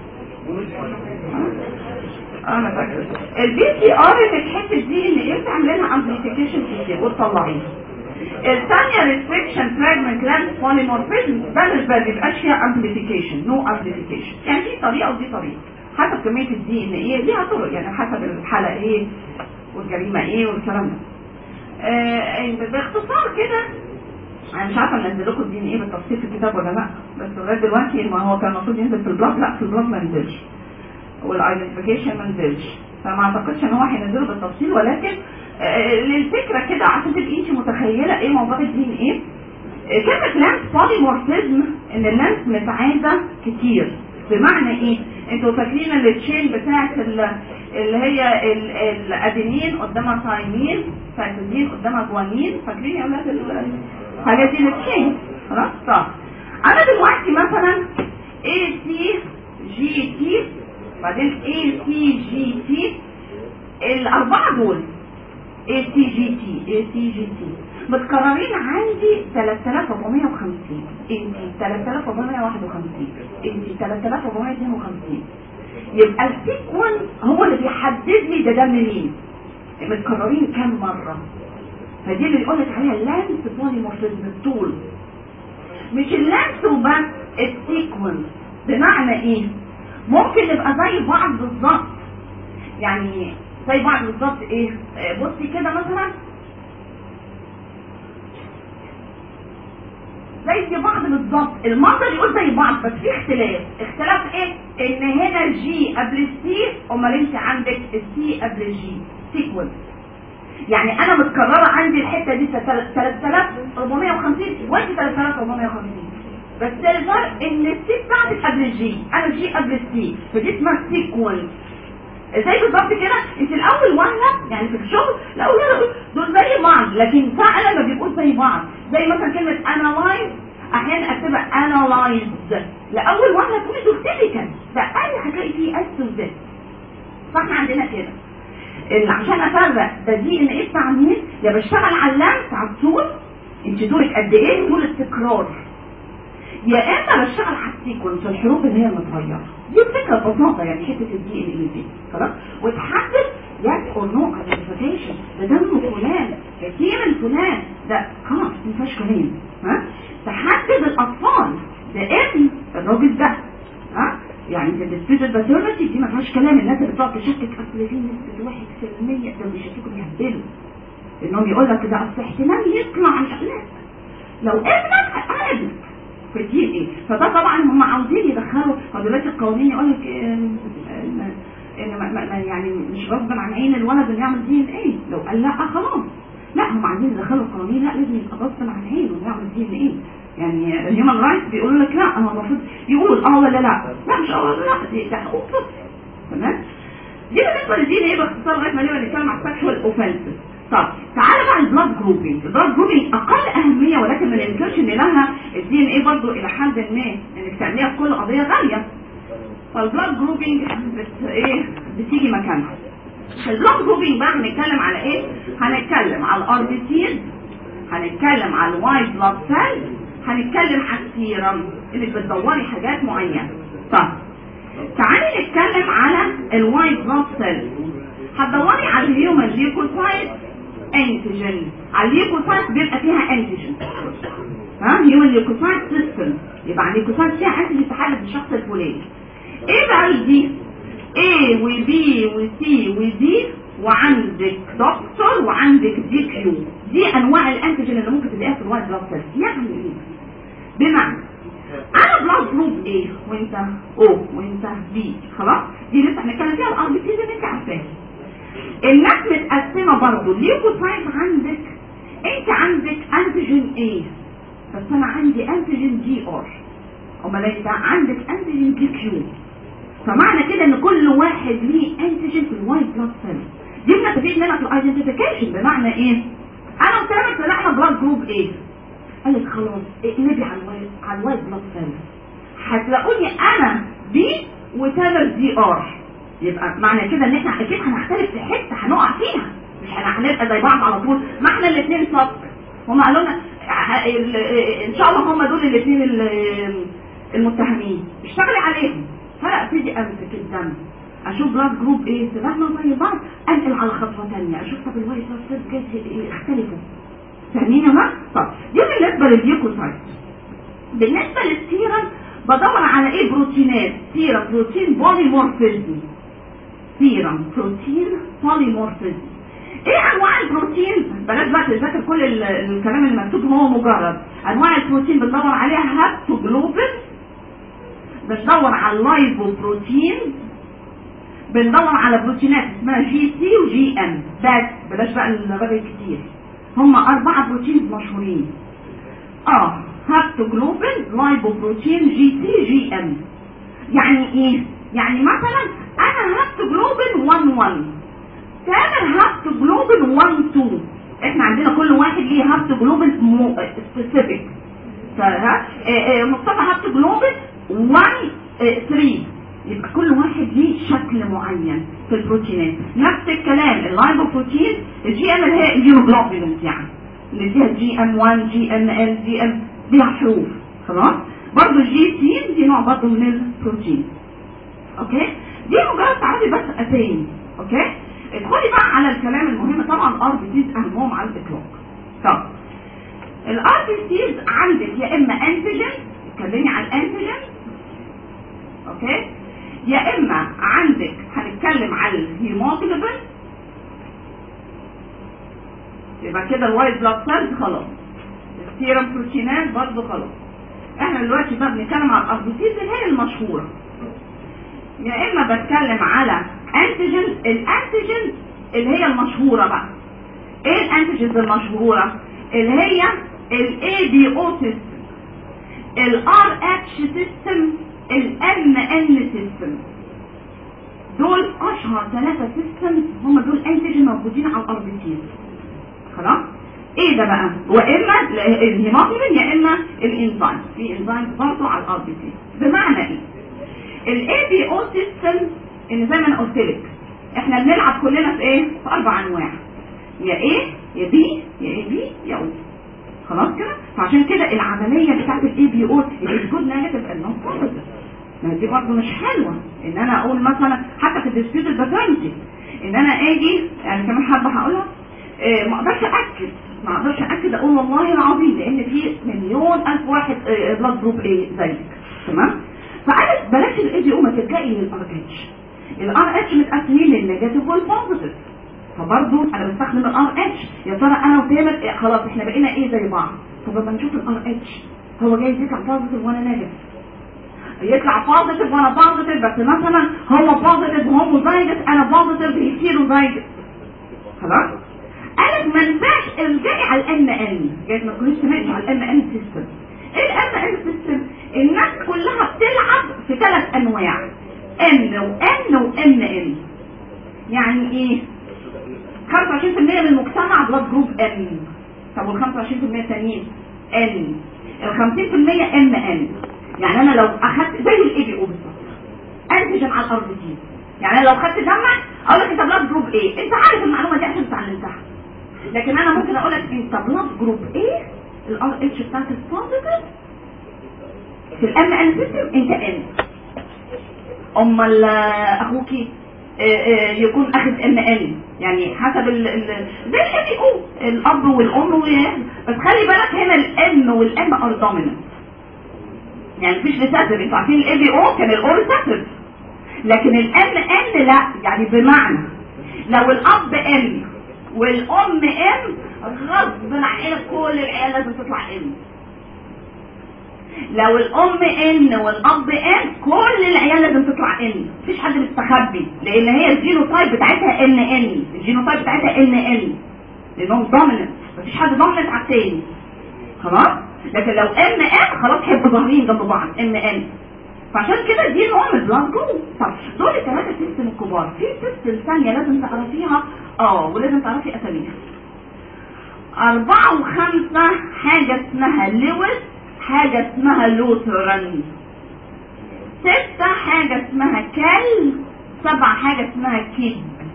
S1: انا فاكر البي سي ار اللي الحته دي ان ايه بتعمل لنا امبليفيكيشن كتير وتطلعيه. الثانيه ريستريكشن فراجمنت لانس بوليمورفيزم ده ما بيبقاش فيها امبليفيكيشن، نو امبليفيكيشن، يعني في طريقه ودي طريقه حسب كميه الدي ان ايه ليها طرق، يعني حسب الحاله ايه والجريمه ايه والكلام ده. باختصار كده انا مش عارفه انزل لكم الدي ان ايه بالتفصيل في الكتاب ولا لا، بس لغايه دلوقتي ما هو كان المفروض ينزل في البلاد، لا في البلاد ما نزلش والايدنتيفيكيشن ما نزلش، فما اعتقدش ان هو هينزله بالتفصيل، ولكن للفكره كده عشان تبقي انت متخيله ايه موضوع الدي ان ايه. كلمه لانس بوليمورفيزم ان اللانس متعاده كتير، بمعنى ايه؟ انتوا فاكرين التشين بتاعت اللي هي الادينين قدامها ثايمين، سايتوزين قدامها جوانين، فاكرين يا اولاد الحاجات دي التشين خلاص؟ طب انا دلوقتي مثلا اي سي جي تي بعدين اي سي جي تي، الاربعه دول اي سي جي تي متكررين عندي 3450، انتي 3451، انتي 3452. يبقى السيكونس هو اللي بيحدد لي ده منين، متكررين كام مره، فدي اللي يقول لك عليها اللانس بوليمورفيزم الطول، مش اللانس وبس السيكونس. بمعنى ايه؟ ممكن نبقى زي بعض بالظبط، يعني زي بعض بالظبط ايه؟ بصي كده مثلا زي بعض بالظبط، المنظر يقول زي بعض بس في اختلاف ايه؟ ان هنا الجي قبل السي، امال انت عندك السي قبل الجي، سيكونس. يعني انا متكرره عندي الحته دي 3450 وانت 3450، بس الفرق ان السي بتاعتك قبل الجي، انا الجي قبل السي، فدي اسمها سيكونس. زي بالظبط كده انت الاول واحده يعني في الشغل الاول دول زي بعض، لكن فعلا ما بيبقوش زي بعض. زي مثلا كلمه انالايز احيانا اكتبها انالايزد، لاول واحده تقولي دول تيبيكال، فانا هتلاقي فيه اس وزد، فاحنا عندنا كده عشان افرق ده دي ان ايه بتاع مين، يا بشتغل على اللمس على الطول، انت دورك قد ايه طول التكرار، يا اما بشتغل على السيكونس الحروف اللي هي المتغيره. دي الفكره ببساطه يعني حته الدي ان اي دي خلاص، وتحدد يس اور نو ايدنتيفيكيشن، ده دم فلان كتير من فلان ده خلاص ما فيهاش كلام. تحدد الاطفال ده ابن الراجل ده، يعني الديسبيوتد باترنتي دي ما فيهاش كلام. الناس اللي بتقعد تشكك اصل في نسبه 1% ده بيشككوا بيهبلوا، انهم يقول لك ده اصل احتمال يطلع مش لا، لو ابنك ابنك في الدي ان ايه. فده طبعا هم عاوزين يدخلوا دلوقتي القوانين، يقول لك ان يعني مش غصب عن عين الولد اللي يعمل دي ان ايه، لو قال لا خلاص، لا هم عايزين يدخلوا القوانين لا لازم يبقى غصب عن عينه ويعمل دي ان ايه. يعني الهيومن رايتس بيقولوا لك لا انا المفروض يقول ولا لا، لا مش ولا لا، ده حقوق. تمام. دي بالنسبه للدي ان ايه باختصار لغايه ما نبقى نتكلم على السكشوال اوفنسز. طب تعالى بقى البلاد جروبنج. البلاد جروبنج اقل اهميه ولكن ما ننكرش ان لها الدي ان ايه برضه الى حد ما انك تعمليها في كل قضيه غاليه. فالبلاد جروبنج بتيجي مكانها. البلاد جروبنج بقى هنتكلم على ايه؟ هنتكلم على الار بي سيز، هنتكلم على الوايت بلاد سيلز، هنتكلم على السيرم انك بتدوري حاجات معينه. طب تعالي نتكلم على الوايت بلاد سيلز. هتدوري على الهيومن ليوكوسايت انتيجين. على الليوكوسايت بيبقى فيها انتيجين، هيومن ليوكوسايت سيستم، يبقى الليوكوسايت فيها انتيجين في حاله الشخص الفلاني. ايه بقى دي؟ A و B و C و D، وعندك دكتور وعندك دي كيو. دي انواع الانتيجين اللي ممكن تلاقيها في الوايت بلاد سيلز. يعني ايه؟ بمعنى انا بلاد جروب A وانت O وانت B، خلاص دي لسه هنتكلم فيها الار بي سي اللي انت عارفاها. الناس متقسمه برضه. الليوكوسايت عندك انت عندك انتيجين A بس انا عندي انتيجين جي ار، امال انت عندك انتيجين دي كيو. فمعنى كده ان كل واحد ليه انتيجين في الوايت بلاد سيل. دي بنستفيد منها في الايدنتيفيكيشن. بمعنى ايه؟ انا قلت لك طلعنا بلاد جروب ايه؟ قال لك خلاص اقلبي على الوايت بلاد سيل، هتلاقوني انا بي وتامر دي ار. يبقى معنى كده ان احنا اكيد هنختلف في حته هنقع فيها، مش هنبقى زي بعض على طول. ما احنا الاثنين صف، هم قالوا لنا ان شاء الله هم دول الاثنين المتهمين، اشتغلي عليهم. فابتدي امسك الدم اشوف بلاد جروب ايه سبحنا زي بعض، انقل على خطوه ثانيه اشوف طب الوايت بلاد سيلز ايه اختلفوا. فاهمين يا جماعه؟ طب دي بالنسبه للليوكوسايت. بالنسبه للسيرم بدور على ايه؟ بروتينات. سيرم بروتين بوليمورفيزم. سيرم بروتين بوليمورفيزم. ايه انواع البروتين؟ بلاش بقى تذاكر كل الكلام اللي مكتوب، هو مجرد انواع البروتين بندور عليها هابتوجلوبين، بندور على اللايبوبروتين، بندور على بروتينات اسمها جي سي وجي ام بس. بلاش بقى الغبي كتير، هم 4 بروتينز مشهورين. هابتوجلوبين، لايبوبروتين، جي سي، جي ام. يعني ايه؟ يعني مثلا انا هابتوجلوبين 1 تامر هابتوجلوبين 1 2. احنا عندنا كل واحد ليه هابتوجلوبين سبيسيفيك. مصطفى هابتوجلوبين 1 3. يبقى كل واحد ليه شكل معين في البروتينات. نفس الكلام اللايبوبروتين، الجي ام اللي هي الهيموجلوبين يعني اللي فيها جي ام 1 جي ام ال جي ام ليها حروف، خلاص. برضه الجي سي دي نوع برضه من البروتين. اوكي، دي مجرد تعرفي بس اسامي. اوكي، ادخلي بقى على الكلام المهم. طبعا الار بي سيز اهمهم على الاطلاق. طب الار بي سيز عندك يا اما انتيجين، اتكلمي عن الانتيجين، اوكي، يا اما عندك هنتكلم عن الهيموجلوبين. يبقى كده الوايت بلاد سيلز خلاص، السيرم بروتينات برضه خلاص. احنا دلوقتي بقى بنتكلم على الار بي سيز اللي هي المشهوره. يا اما بتكلم على انتيجين. الانتيجين اللي هي المشهوره بقى، ايه الانتيجينز المشهوره؟ اللي هي الاي بي او سيستم، الار اتش سيستم، الام ان سيستم. دول اشهر 3 سيستم، هم دول انتيجين موجودين على الار بي سي. خلاص، ايه ده بقى؟ واما الهيموجلوبين يا اما الانزيم. في انزيم برضه على الار بي سي. بمعنى ايه؟ الاي بي او سيستم ان زي ما انا قلت لك احنا بنلعب كلنا في ايه؟ في 4 انواع، يا ايه يا بي يا اي بي يا او. خلاص كده؟ فعشان كده العمليه بتاعت الاي بي او الجود نيجاتيف النون بوزيتيف. ما دي برضه مش حلوه ان انا اقول مثلا حتى في الديسبيوت الباترنتي ان انا اجي يعني كمان حابه هقولها ما اقدرش اكد اقول والله العظيم لان في مليون الف واحد بلاد جروب ايه زيك. تمام؟ فقالت بلاش الاي بي او، ما تلجئي للار اتش. الار اتش متقسمين للنيجاتيف والبوزيتيف، فبرضه انا بستخدم الار اتش. يا ترى انا وتامر خلاص احنا بقينا ايه زي بعض. طب لما نشوف الار اتش هو جاي يطلع بوزيتيف وانا نيجاتيف، يطلع بوزيتيف وانا بوزيتيف، بس مثلا هو بوزيتيف وهو زايدت، انا بوزيتيف هيصيروا زايدت. خلاص؟ قالت ما ينفعش الجاي على الام ان، جاي ما تكونيش سمعتي على الام ان سيستم. ايه الام ان سيستم؟ الناس كلها بتلعب في 3 انواع، ان وان وام ان. يعني ايه؟ 25% من المجتمع بلاد جروب ان. طب وال 25% التانيين ان، ال 50% ام ان. يعني انا لو اخدت زي الاي بي او بالظبط انتيجين على الار بي سي، يعني انا لو خدت دمك اقول لك انت بلاد جروب ايه، انت عارف المعلومه دي عشان اتعلمتها، لكن انا ممكن اقول لك انت بلاد جروب ايه، الار اتش بتاعتك بوزيتيف في الام ان سيستم انت ان. امال اخوكي يكون اخذ ام ان، يعني حسب زي الاي او الاب والام بس خلي بالك هنا الام والام ار دوميننت، يعني مفيش ريسيسيف. انتوا عارفين الاي بي او كان الاو ريسيسيف، لكن الام ان لا، يعني بمعنى لو الاب ام والام ام غصب عن كل العيال لازم تطلع ام. لو الام ان والاب ان كل العيال لازم تطلع ان، مفيش حد مستخبي، لان هي الجينوتايب بتاعتها ان ان، الجينوتايب بتاعتها ان ان، لانهم دوميننت، مفيش حد دوميننت على التاني خلاص. لكن لو ام ان خلاص هيبقوا ظاهرين جنب بعض ام ان، فعشان كده دي نوع من البلاد جروب. طب دول الثلاثه سيستم الكبار، في سيستم ثانيه لازم تعرفيها ولازم تعرفي اساميها. 4 و5 حاجه اسمها لويس، حاجه اسمها لوثران. 6 حاجه اسمها كال. 7 حاجه اسمها كيد.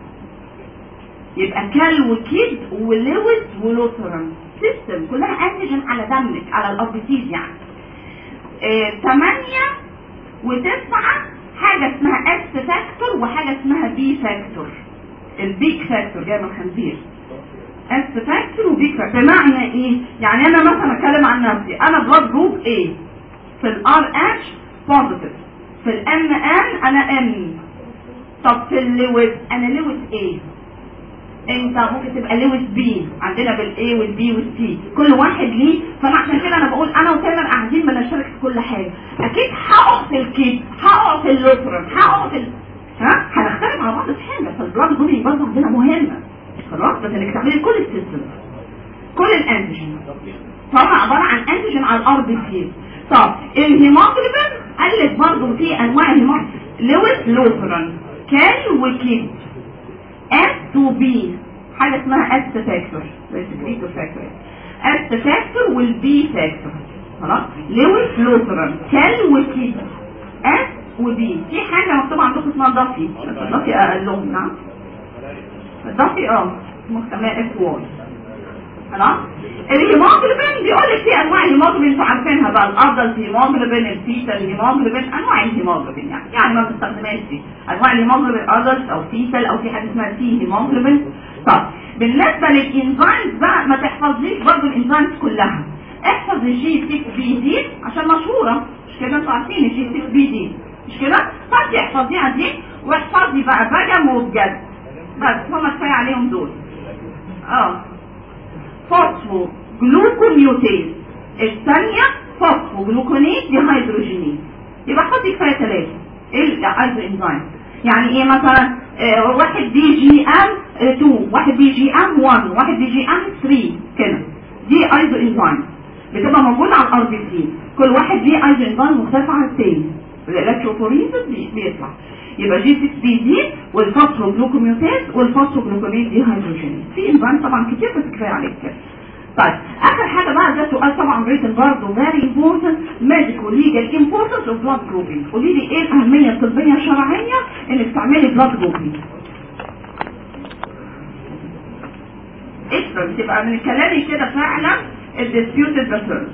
S1: يبقى كال وكيد ولويس ولوثران سيستم كلها انتيجين على دمك على الابيسيز يعني. 8 و9 حاجه اسمها اس فاكتور وحاجه اسمها بي فاكتور. البيك فاكتور جاي من الخنزير. اس فاكتور وبيك فاكتور بمعنى ايه؟ يعني انا مثلا اتكلم عن نفسي، انا بلاد جروب ايه في الار اتش بوزيتيف، في الام ان انا ام. طب في اللويس انا لويس ايه؟ انت ممكن تبقى لويس بي، عندنا بالاي والبي والسي كل واحد ليه. فانا عشان كده انا بقول انا وتامر قاعدين بنشارك في كل حاجه. اكيد هقف في الكيد، هقف في اللوثران، هقف في هنختلف مع بعض في حاجه. فالبلاد جروب برضه عندنا مهمه خلاص، بس انك تعملي كل السيستم كل الانتيجين طبعا عباره عن انتيجين على الار بي سي. طب الهيموجلوبين قال لك برضه في انواع هيموجلوبين، لويس لوثران كال وكيد. S to B حاجة اسمها S فاكتور، ريسبريتور فاكتور، S فاكتور والبي فاكتور خلاص. لويس لوثران كال وكيد S وبي. في حاجة مكتوبة عندكم اسمها ضفي، الضفي اقلهم نعم الضفي مسميها اس واي خلاص. الهيموجلوبين بيقول لك في انواع هيموجلوبين انتوا عارفينها بقى، الادلت هيموجلوبين، الفيتال هيموجلوبين، انواع الهيموجلوبين يعني ما بتستخدمهاش دي انواع الهيموجلوبين ادلت او فيتال او في حاجه اسمها سي هيموجلوبين. طب بالنسبه للانزيمز بقى ما تحفظليش برضه الانزيمز كلها، احفظ الجي 6 بي دي عشان مشهوره مش كده، انتوا عارفين الجي 6 بي دي مش كده، فانت احفظيها دي واحفظي بقى بجم وبجد بس هما كفايه عليهم دول. فوسفو جلوكوميوتيز، الثانيه فوسفو جلوكونيز دي هيدروجينيز. يبقى حطي كفايه 3 الايزو انزيم. يعني ايه مثلا واحد دي جي ام 2، واحد دي جي ام 1، واحد دي جي ام 3 كده، دي ايزو انزيم بتبقى موجوده على الار بي سي. كل واحد ليه ايزو انزيم مختلف عن الثاني، الالكتروفوريزس بيطلع. يبقى جي 6 بي دي والفوسفو جلوكوميوتيز والفوسفو جلوكونيز دي هيدروجينيز. في انزيم طبعا كتير بس كفايه عليك كده. طيب اخر حاجه بقى ده سؤال طبعا ريتن برضه فيري امبورتنت، ميديكال ليجال امبورتنس اوف بلاد جروبينج. قولي لي ايه الاهميه الطبيه الشرعيه انك تعملي بلاد جروبينج؟ اكتر بتبقى من كلامي كده فعلا الديسبيوتد باترن.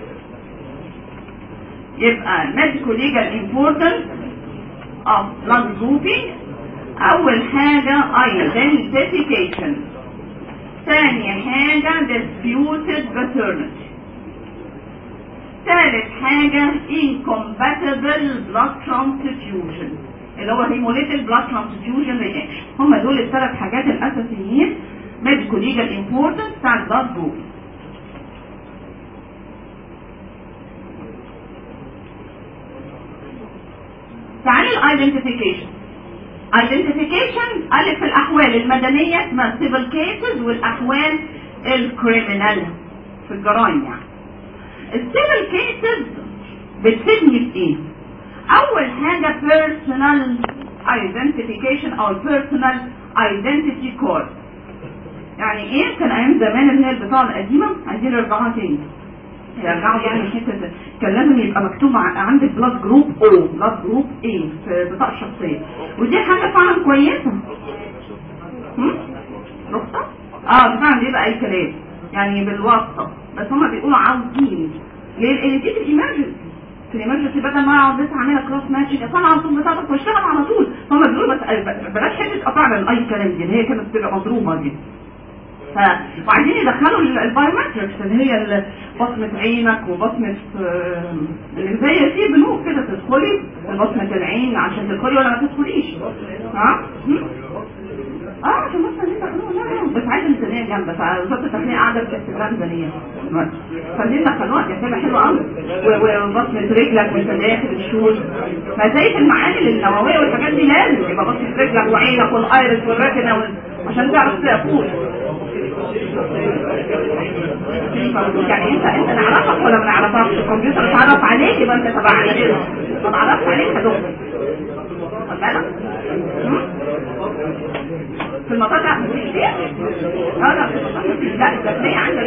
S1: يبقى ميديكال ليجال امبورتنس اوف بلاد جروبينج، اول حاجه identification، ثاني حاجة disputed paternity، ثالث حاجة incompatible blood transfusion اللي هو hemolytic blood transfusion reaction. هم دول الثلاث حاجات الأساسيين medical legal importance بتاع blood group. تعالي الايدنتيفيكيشن. identification قالت في الأحوال المدنية اسمها civil cases والأحوال الكريمنال في الجرائم. يعني الcivil cases بتفيدني في ايه؟ أول حاجة personal identification أو personal ايدنتيتي كارد. يعني ايه؟ كان ايام زمان اللي هي البطاقه القديمه عايزين يرجعوها تاني، يرجعوا يعني حته كان لازم يبقى مكتوب عندك بلاد جروب او بلاد جروب ايه في البطاقه الشخصيه، ودي حاجه فعلا كويسه. رخصه؟ فعلا بيبقى اي كلام يعني بالواسطه، بس هما بيقولوا عاوزين ليه؟ لان دي في الامرجنسي بدل ما اقعد لسه اعملها كروس ماتشنج اطلع على طول بتاعتك واشتغل على طول. هما بيقولوا بس بلاش حته قطع من اي كلام دي اللي هي كانت بتبقى مضروبه دي. وعايزين يدخلوا البايومتريكس اللي هي بصمه عينك وبصمه اللي زي في بنوك كده تدخلي بصمه العين عشان تدخلي ولا ما تدخليش. عشان مثلا انت خلوه بس عايز الميزانيه جنبك، فوزاره التقنيه قاعده بتستخدم ميزانيه فدي دخلوها، دي حاجه حلوه قوي. وبصمه رجلك وانت داخل الشوز، فزي في المعامل النوويه والحاجات دي لازم يبقى بصمه رجلك وعينك والايرس والريتنا عشان تعرف تفوز. يعني انت نعرفك ولا ما نعرفكش؟ الكمبيوتر اتعرف عليك يبقى انت تبعنا كده، ما اتعرفش عليك هتخرج. خد بالك في المطار لا مفيش فيه؟ لا في المطار مفيش. لا التفريق عندك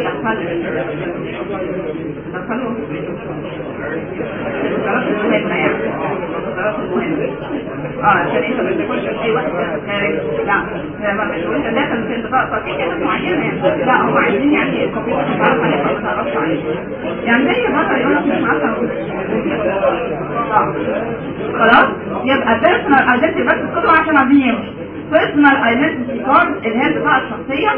S1: دخلوا القرارات المهمة يعني القرارات المهمة عشان انت ما تكونش في اي وقت خارج. لا مش وانت داخل في البطاقة في كلمة معينة يعني. لا هم عايزين يعني الكمبيوتر تتعرف عليك ما تتعرفش عليك يعني زي مرة يقول لك مش عارفة خلاص. يبقى بيرسونال ايدنتيتي بس كله عشان عايزين يمشي. بيرسونال ايدنتيتي كارد اللي هي البطاقة الشخصية.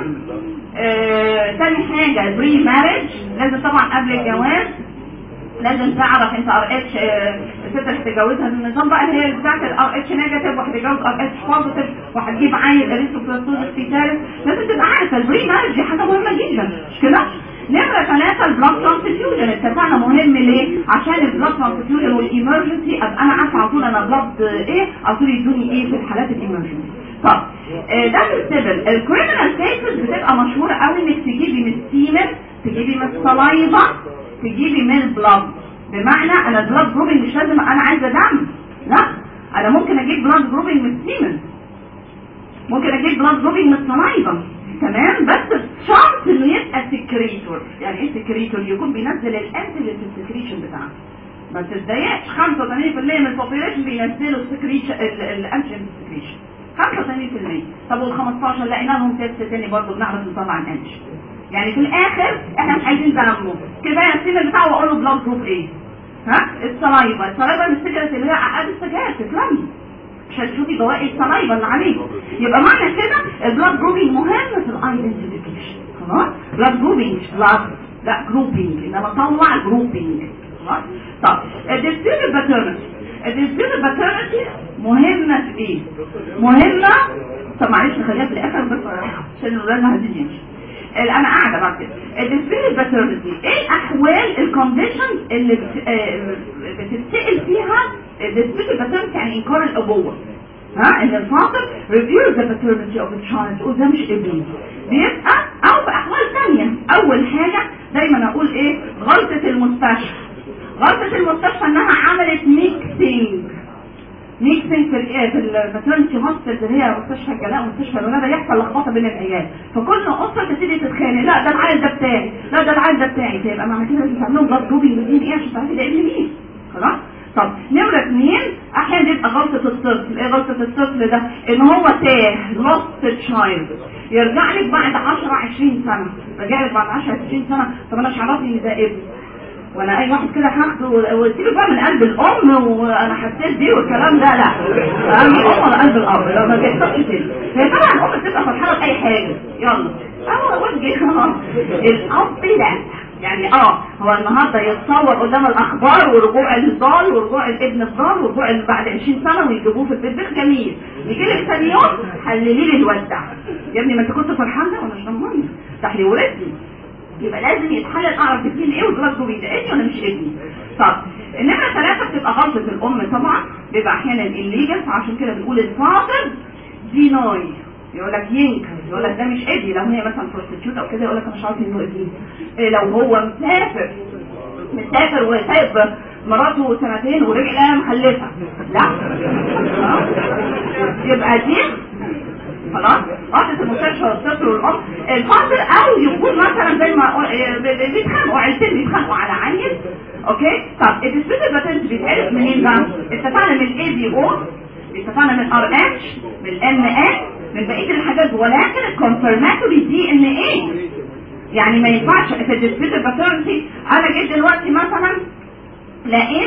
S1: تاني حاجة بري ماريج، لازم طبعا قبل الجواز لازم تعرف انت ار اتش الست اللي هتتجوزها النظام بقى اللي هي بتاعت الار اتش نيجاتيف وهتتجوز ار اتش بوزيتيف وهتجيب عيل اريثروبلاسوزس في ثالث. لازم تبقى عارف البري ماريج دي حاجه مهمه جدا مش كده؟ نمرة 3 البلاد ترانسفيوجن. اتفقنا مهم ليه؟ عشان البلاد ترانسفيوجن والايمرجنسي ابقى انا عارفه على طول انا بلاد ايه على طول يدوني ايه في الحالات الايمرجنسي. طب ده في السيفل. الكريمنال كيسز بتبقى مشهوره قوي انك تجيبي من السيمن، تجيبي من الصلايفه، تجيبي من البلاد. بمعنى انا البلاد جروبنج مش لازم انا عايزه دم، لا انا ممكن اجيب بلاد جروبنج من السيمن، ممكن اجيب بلاد جروبنج من الصلايفه تمام، بس شرط انه يبقى سكريتور. يعني ايه سكريتور؟ يكون بينزل الانتي سكريشن بتاعه. ما تتضايقش 85% من البوبيليشن بينزلوا السكريشن الانتي سكريشن 85%. طب وال 15 لقينا لهم تيست تاني برضه بنعرف نطلع الانتي. يعني في الاخر احنا مش عايزين دمه كفايه السيل بتاعه واقول له بلاد جروب ايه؟ الصلايفه من السجلات اللي هي عقد السجاير تتلمي عشان تشوفي بواقي الصلايفه اللي عليه. يبقى معنى كده البلاد جروبينج مهم في الايدنتيفيكيشن. خلاص بلاد جروبينج مش بلاد لا جروبينج، انما طلع جروبينج. خلاص. طب الديسبيوتد باترنتي. الديسبيوتد باترنتي مهمه في ايه؟ مهمه. طب معلش نخليها في الاخر بس عشان الولاد عايزين يمشوا. انا قاعده بعد كده. الديسبيوتد باترنتي ايه احوال الكونديشنز اللي بتتسال فيها الديسبيوتد باترنتي؟ يعني انكار الابوه. ان الفاطر ريفيوز ذا باترنتي اوف تشايلد تقول ده مش ابني. بيبقى او في احوال ثانيه. اول حاجه دايما اقول ايه؟ غلطه المستشفى. غلطه المستشفى انها عملت ميكسينج في الباترنتي هوستل اللي هي مستشفى الجلاء ومستشفى الولاده، يحصل لخبطه بين العيال، فكل اسره تبتدي تتخانق، لا ده العيل ده بتاعي، لا ده العيل ده بتاعي، فيبقى معنى كده لازم تعملوا بلاد جروبينج مين ايه عشان تعرفي ده ابن مين. خلاص. طب نمره 2 احيانا بيبقى غلطه الطفل. ايه غلطه الطفل ده؟ ان هو تاه لوست تشايلد، يرجع لك بعد 10 20 سنه، رجع لك بعد 10 20 سنه، طب انا مش عارفه ان ده ابن، وانا اي واحد كده هاخده واسيبه بقى من قلب الام وانا حسيت بيه والكلام ده، لا قلب الام ولا قلب الاب، لو ما بيحصلش كده. هي طبعا الام بتبقى فرحانه باي حاجه، يلا وجه الاب لا يعني هو النهارده يتصور قدام الاخبار ورجوع الضال ورجوع الابن الضال ورجوع اللي بعد 20 سنه ويجيبوه في البيت جميل، يجي لك ثاني يوم حللي لي الواد ده يا ابني، ما انت كنت فرحانه وانا مش ضمني تحلي ولدتي، يبقى لازم يتحلل اعرف ابني ايه والبلاد جروب ده ابني ولا مش ابني. طب النمره 3 بتبقى غلطه الام طبعا، بيبقى احيانا الليجل، فعشان كده بنقول الفاطر ديناي، يقول لك ينكر، يقول لك ده مش ابني. لو هي مثلا بروستيتيوت او كده يقول لك انا مش عارف انه ابني. لو هو مسافر وسايب مراته 2 سنين ورجع لها مخلفه، لا يبقى دي خلاص وحده المستشفى والطفل والام الفاضل، او يكون مثلا زي ما بيتخانقوا عيلتين بيتخانقوا على عيل. اوكي طب الديسبيوتد باتنت بيتعرف منين بقى؟ اتفقنا من الاي بي او، اتفقنا من ار اتش، من الام ان، من بقيه الحاجات، ولكن الكونفرماتوري دي ان ايه؟ يعني ما ينفعش في الديسبيوتد باتنت انا جيت دلوقتي مثلا لقيت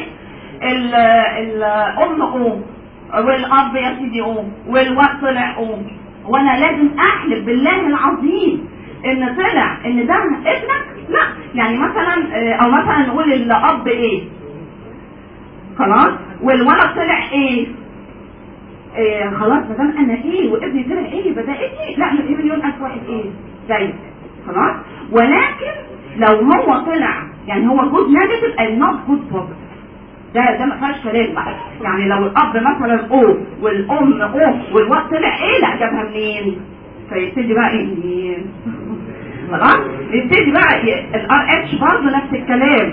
S1: الام او والاب يا سيدي او والواد طلع او، وانا لازم احلف بالله العظيم ان طلع ان ده ابنك؟ لا. يعني مثلا او مثلا نقول الاب ايه خلاص والولد طلع ايه خلاص ما دام انا ايه وابني طلع ايه يبقى ده ابني؟ لا يبقى مليون الف واحد ايه زيك خلاص. ولكن لو هو طلع يعني هو جود نيجاتيف and not good positive ده ما فيهاش كلام بقى. يعني لو الاب مثلا او والام او والواد طلع ايه لا جابها منين؟ فيبتدي بقى ايه منين؟ خلاص يبتدي بقى الار اتش برضه نفس الكلام،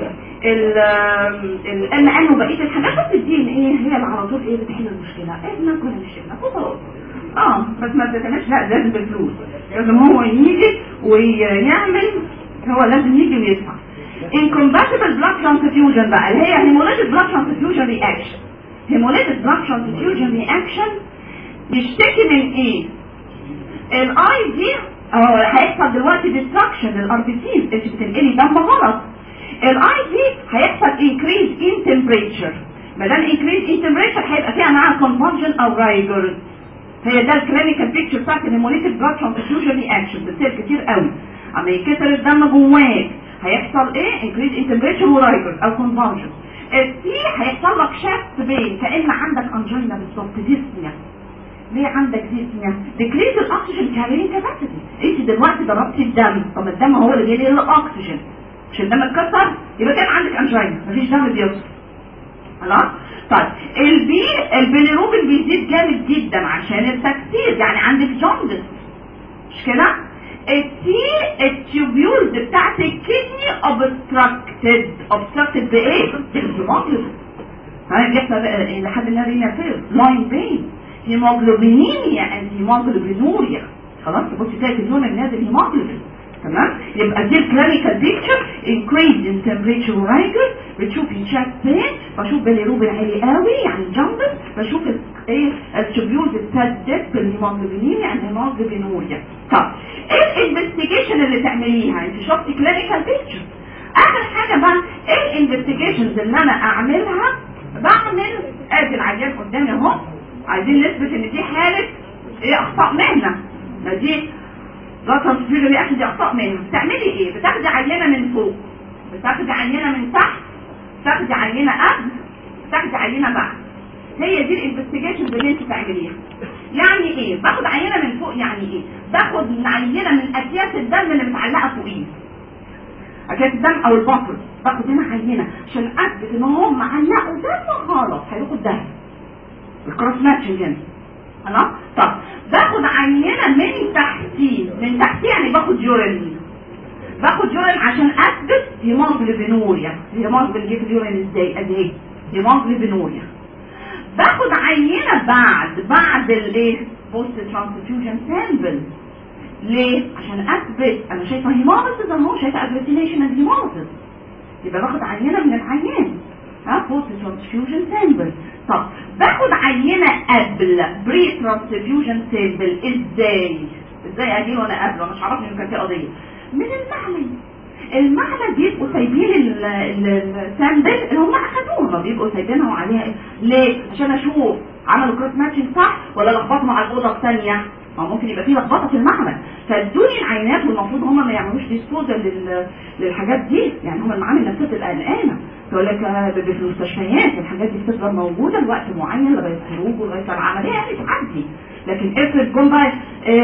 S1: الام ان وبقيه الحاجات بس الدي ان ايه هي اللي على طول ايه بتحل المشكله، ابنك ولا مش ابنك وخلاص. بس ما تتناش لا لازم بفلوس، لازم هو يجي ويعمل، هو لازم يجي ويدفع. incompatible blood transfusion بقى اللي هي hemolytic blood transfusion reaction. hemolytic blood transfusion reaction بيشتكي من ايه؟ الاي دي هيحصل دلوقتي destruction للار بي سيز، انت بتنقلي دم غلط. الاي دي هيحصل increase in temperature، ما دام increase in temperature هيبقى فيها معاها convulsion او رايجر. هي ده الكلينيكال بيكتشر بتاعت الهيموليتيك بلاد ترانسفيوجن رياكشن، بتصير كتير قوي. اما يكتر الدم جواك هيحصل ايه؟ انكريز ان تمبريتشر ورايجر او كونفالجن. السي هيحصل لك شافت بين كأن عندك انجينا بالظبط، ديسنيا. ليه عندك ديسنيا؟ ديكريز الاكسجين كارينج كاباسيتي. انت دلوقتي ضربتي الدم، طب الدم هو اللي بينقل الاكسجين، مش الدم اتكسر يبقى كان عندك انجينا، مفيش دم بيوصل. خلاص؟ طيب البيليروبين بيزيد جامد جدا عشان التكسير، يعني عندك جوندس مش كده؟ التيوبيولز بتاعت الكدني اوبستراكتد بايه؟ بالهيموجلوبين. بيحصل لحد ما رينا فيل لاين بين هيموجلوبينيميا اند هيموجلوبينوريا. خلاص تبصي تلاقي اللون النازل هيموجلوبين. تمام؟ يبقى دي الكلينيكال بيكتشر انكريز ان تمبريتشر ورايجر، بتشوفي شات بين، بشوف باليروبين عالي قوي يعني جامبس، بشوف ايه التيوبيولز ابتدت بالهيموجلوبينيميا اند هيموجلوبينوريا. طب ايه الانفستيجيشن اللي تعمليها؟ انت شفتي كلينيكال بيكتشر، اخر حاجه بقى ايه الانفستيجيشنز اللي انا اعملها؟ بعمل ادي العيان قدامي اهو، عايزين نثبت ان دي حاله ايه اخطاء مهنه، ما دي لا تنصير رياكشن دي اخطاء مهنه. بتعملي ايه؟ بتاخدي عينه من فوق، بتاخدي عينه من تحت، بتاخدي عينه قبل، بتاخدي عينه بعد. هي دي الانفستيجيشنز اللي انت تعمليها. يعني ايه؟ باخد عينه من فوق، يعني ايه؟ باخد عينه من اكياس الدم اللي متعلقه فوقيه، اكياس الدم او البطن، باخد هنا عينه عشان اثبت ان هم علقوا دم غلط هيروحوا الدم، الكروس ماتشنج هنا. خلاص؟ طب باخد عينه من تحتيه، من تحتيه يعني باخد يورين، باخد يورين عشان اثبت هيموجلوبينوريا. هيموجلوبين جه في اليورين ازاي؟ ادي هيموجلوبينوريا. باخد عينه بعد الايه؟ بوست ترانسفيوجن سامبل. ليه؟ عشان اثبت انا شايفه هيموجلوبين اهو، شايفه اجلوتينيشن اند هيموجلوبين، يبقى باخد عينه من العيان بوست ترانسفيوجن سامبل. طب باخد عينه قبل بري ترانسفيوجن سامبل ازاي اجي وانا قبله؟ مش عارفني ان كان في قضيه من المعمل بيبقوا سايبين السامبل اللي هم اخدوها، بيبقوا سايبينها عليها ليه؟ عشان اشوف عملوا كروس ماتشنج صح ولا لخبطوا مع الاوضه الثانيه. ممكن يبقى فيه لخبطه في المعمل، فادوني العينات، والمفروض هم ما يعملوش ديسبوزل للحاجات دي. يعني هم المعامل نفسها تبقى قلقانه، تقول لك في المستشفيات الحاجات دي بتفضل موجوده لوقت معين لغايه الخروج ولغايه العمليه يعني تعدي. لكن افرض جم بقى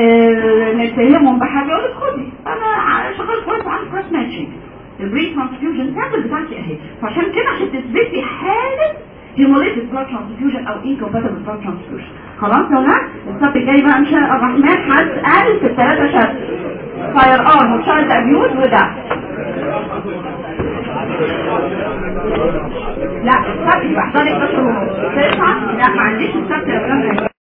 S1: نتهمهم بحاجه يقول لك خدي انا شغال كويس وعندي كروس ماتشنج، البري ترانسفيوجن سامبل بتاعتي اهي. فعشان كده عشان تثبتي حاله هيموليتيك بلاد ترانسفيوجن او انكومباتبل بلاد ترانسفيوجن. خلاص يا ولاد؟ السبت الجاي بقى ان شاء الرحمن هسأل في الثلاثه شهر فاير ارم وتشايلد ابيوز وده. لا السبت يبقى 11 ونص 9. لا ما عنديش السبت يا ولاد.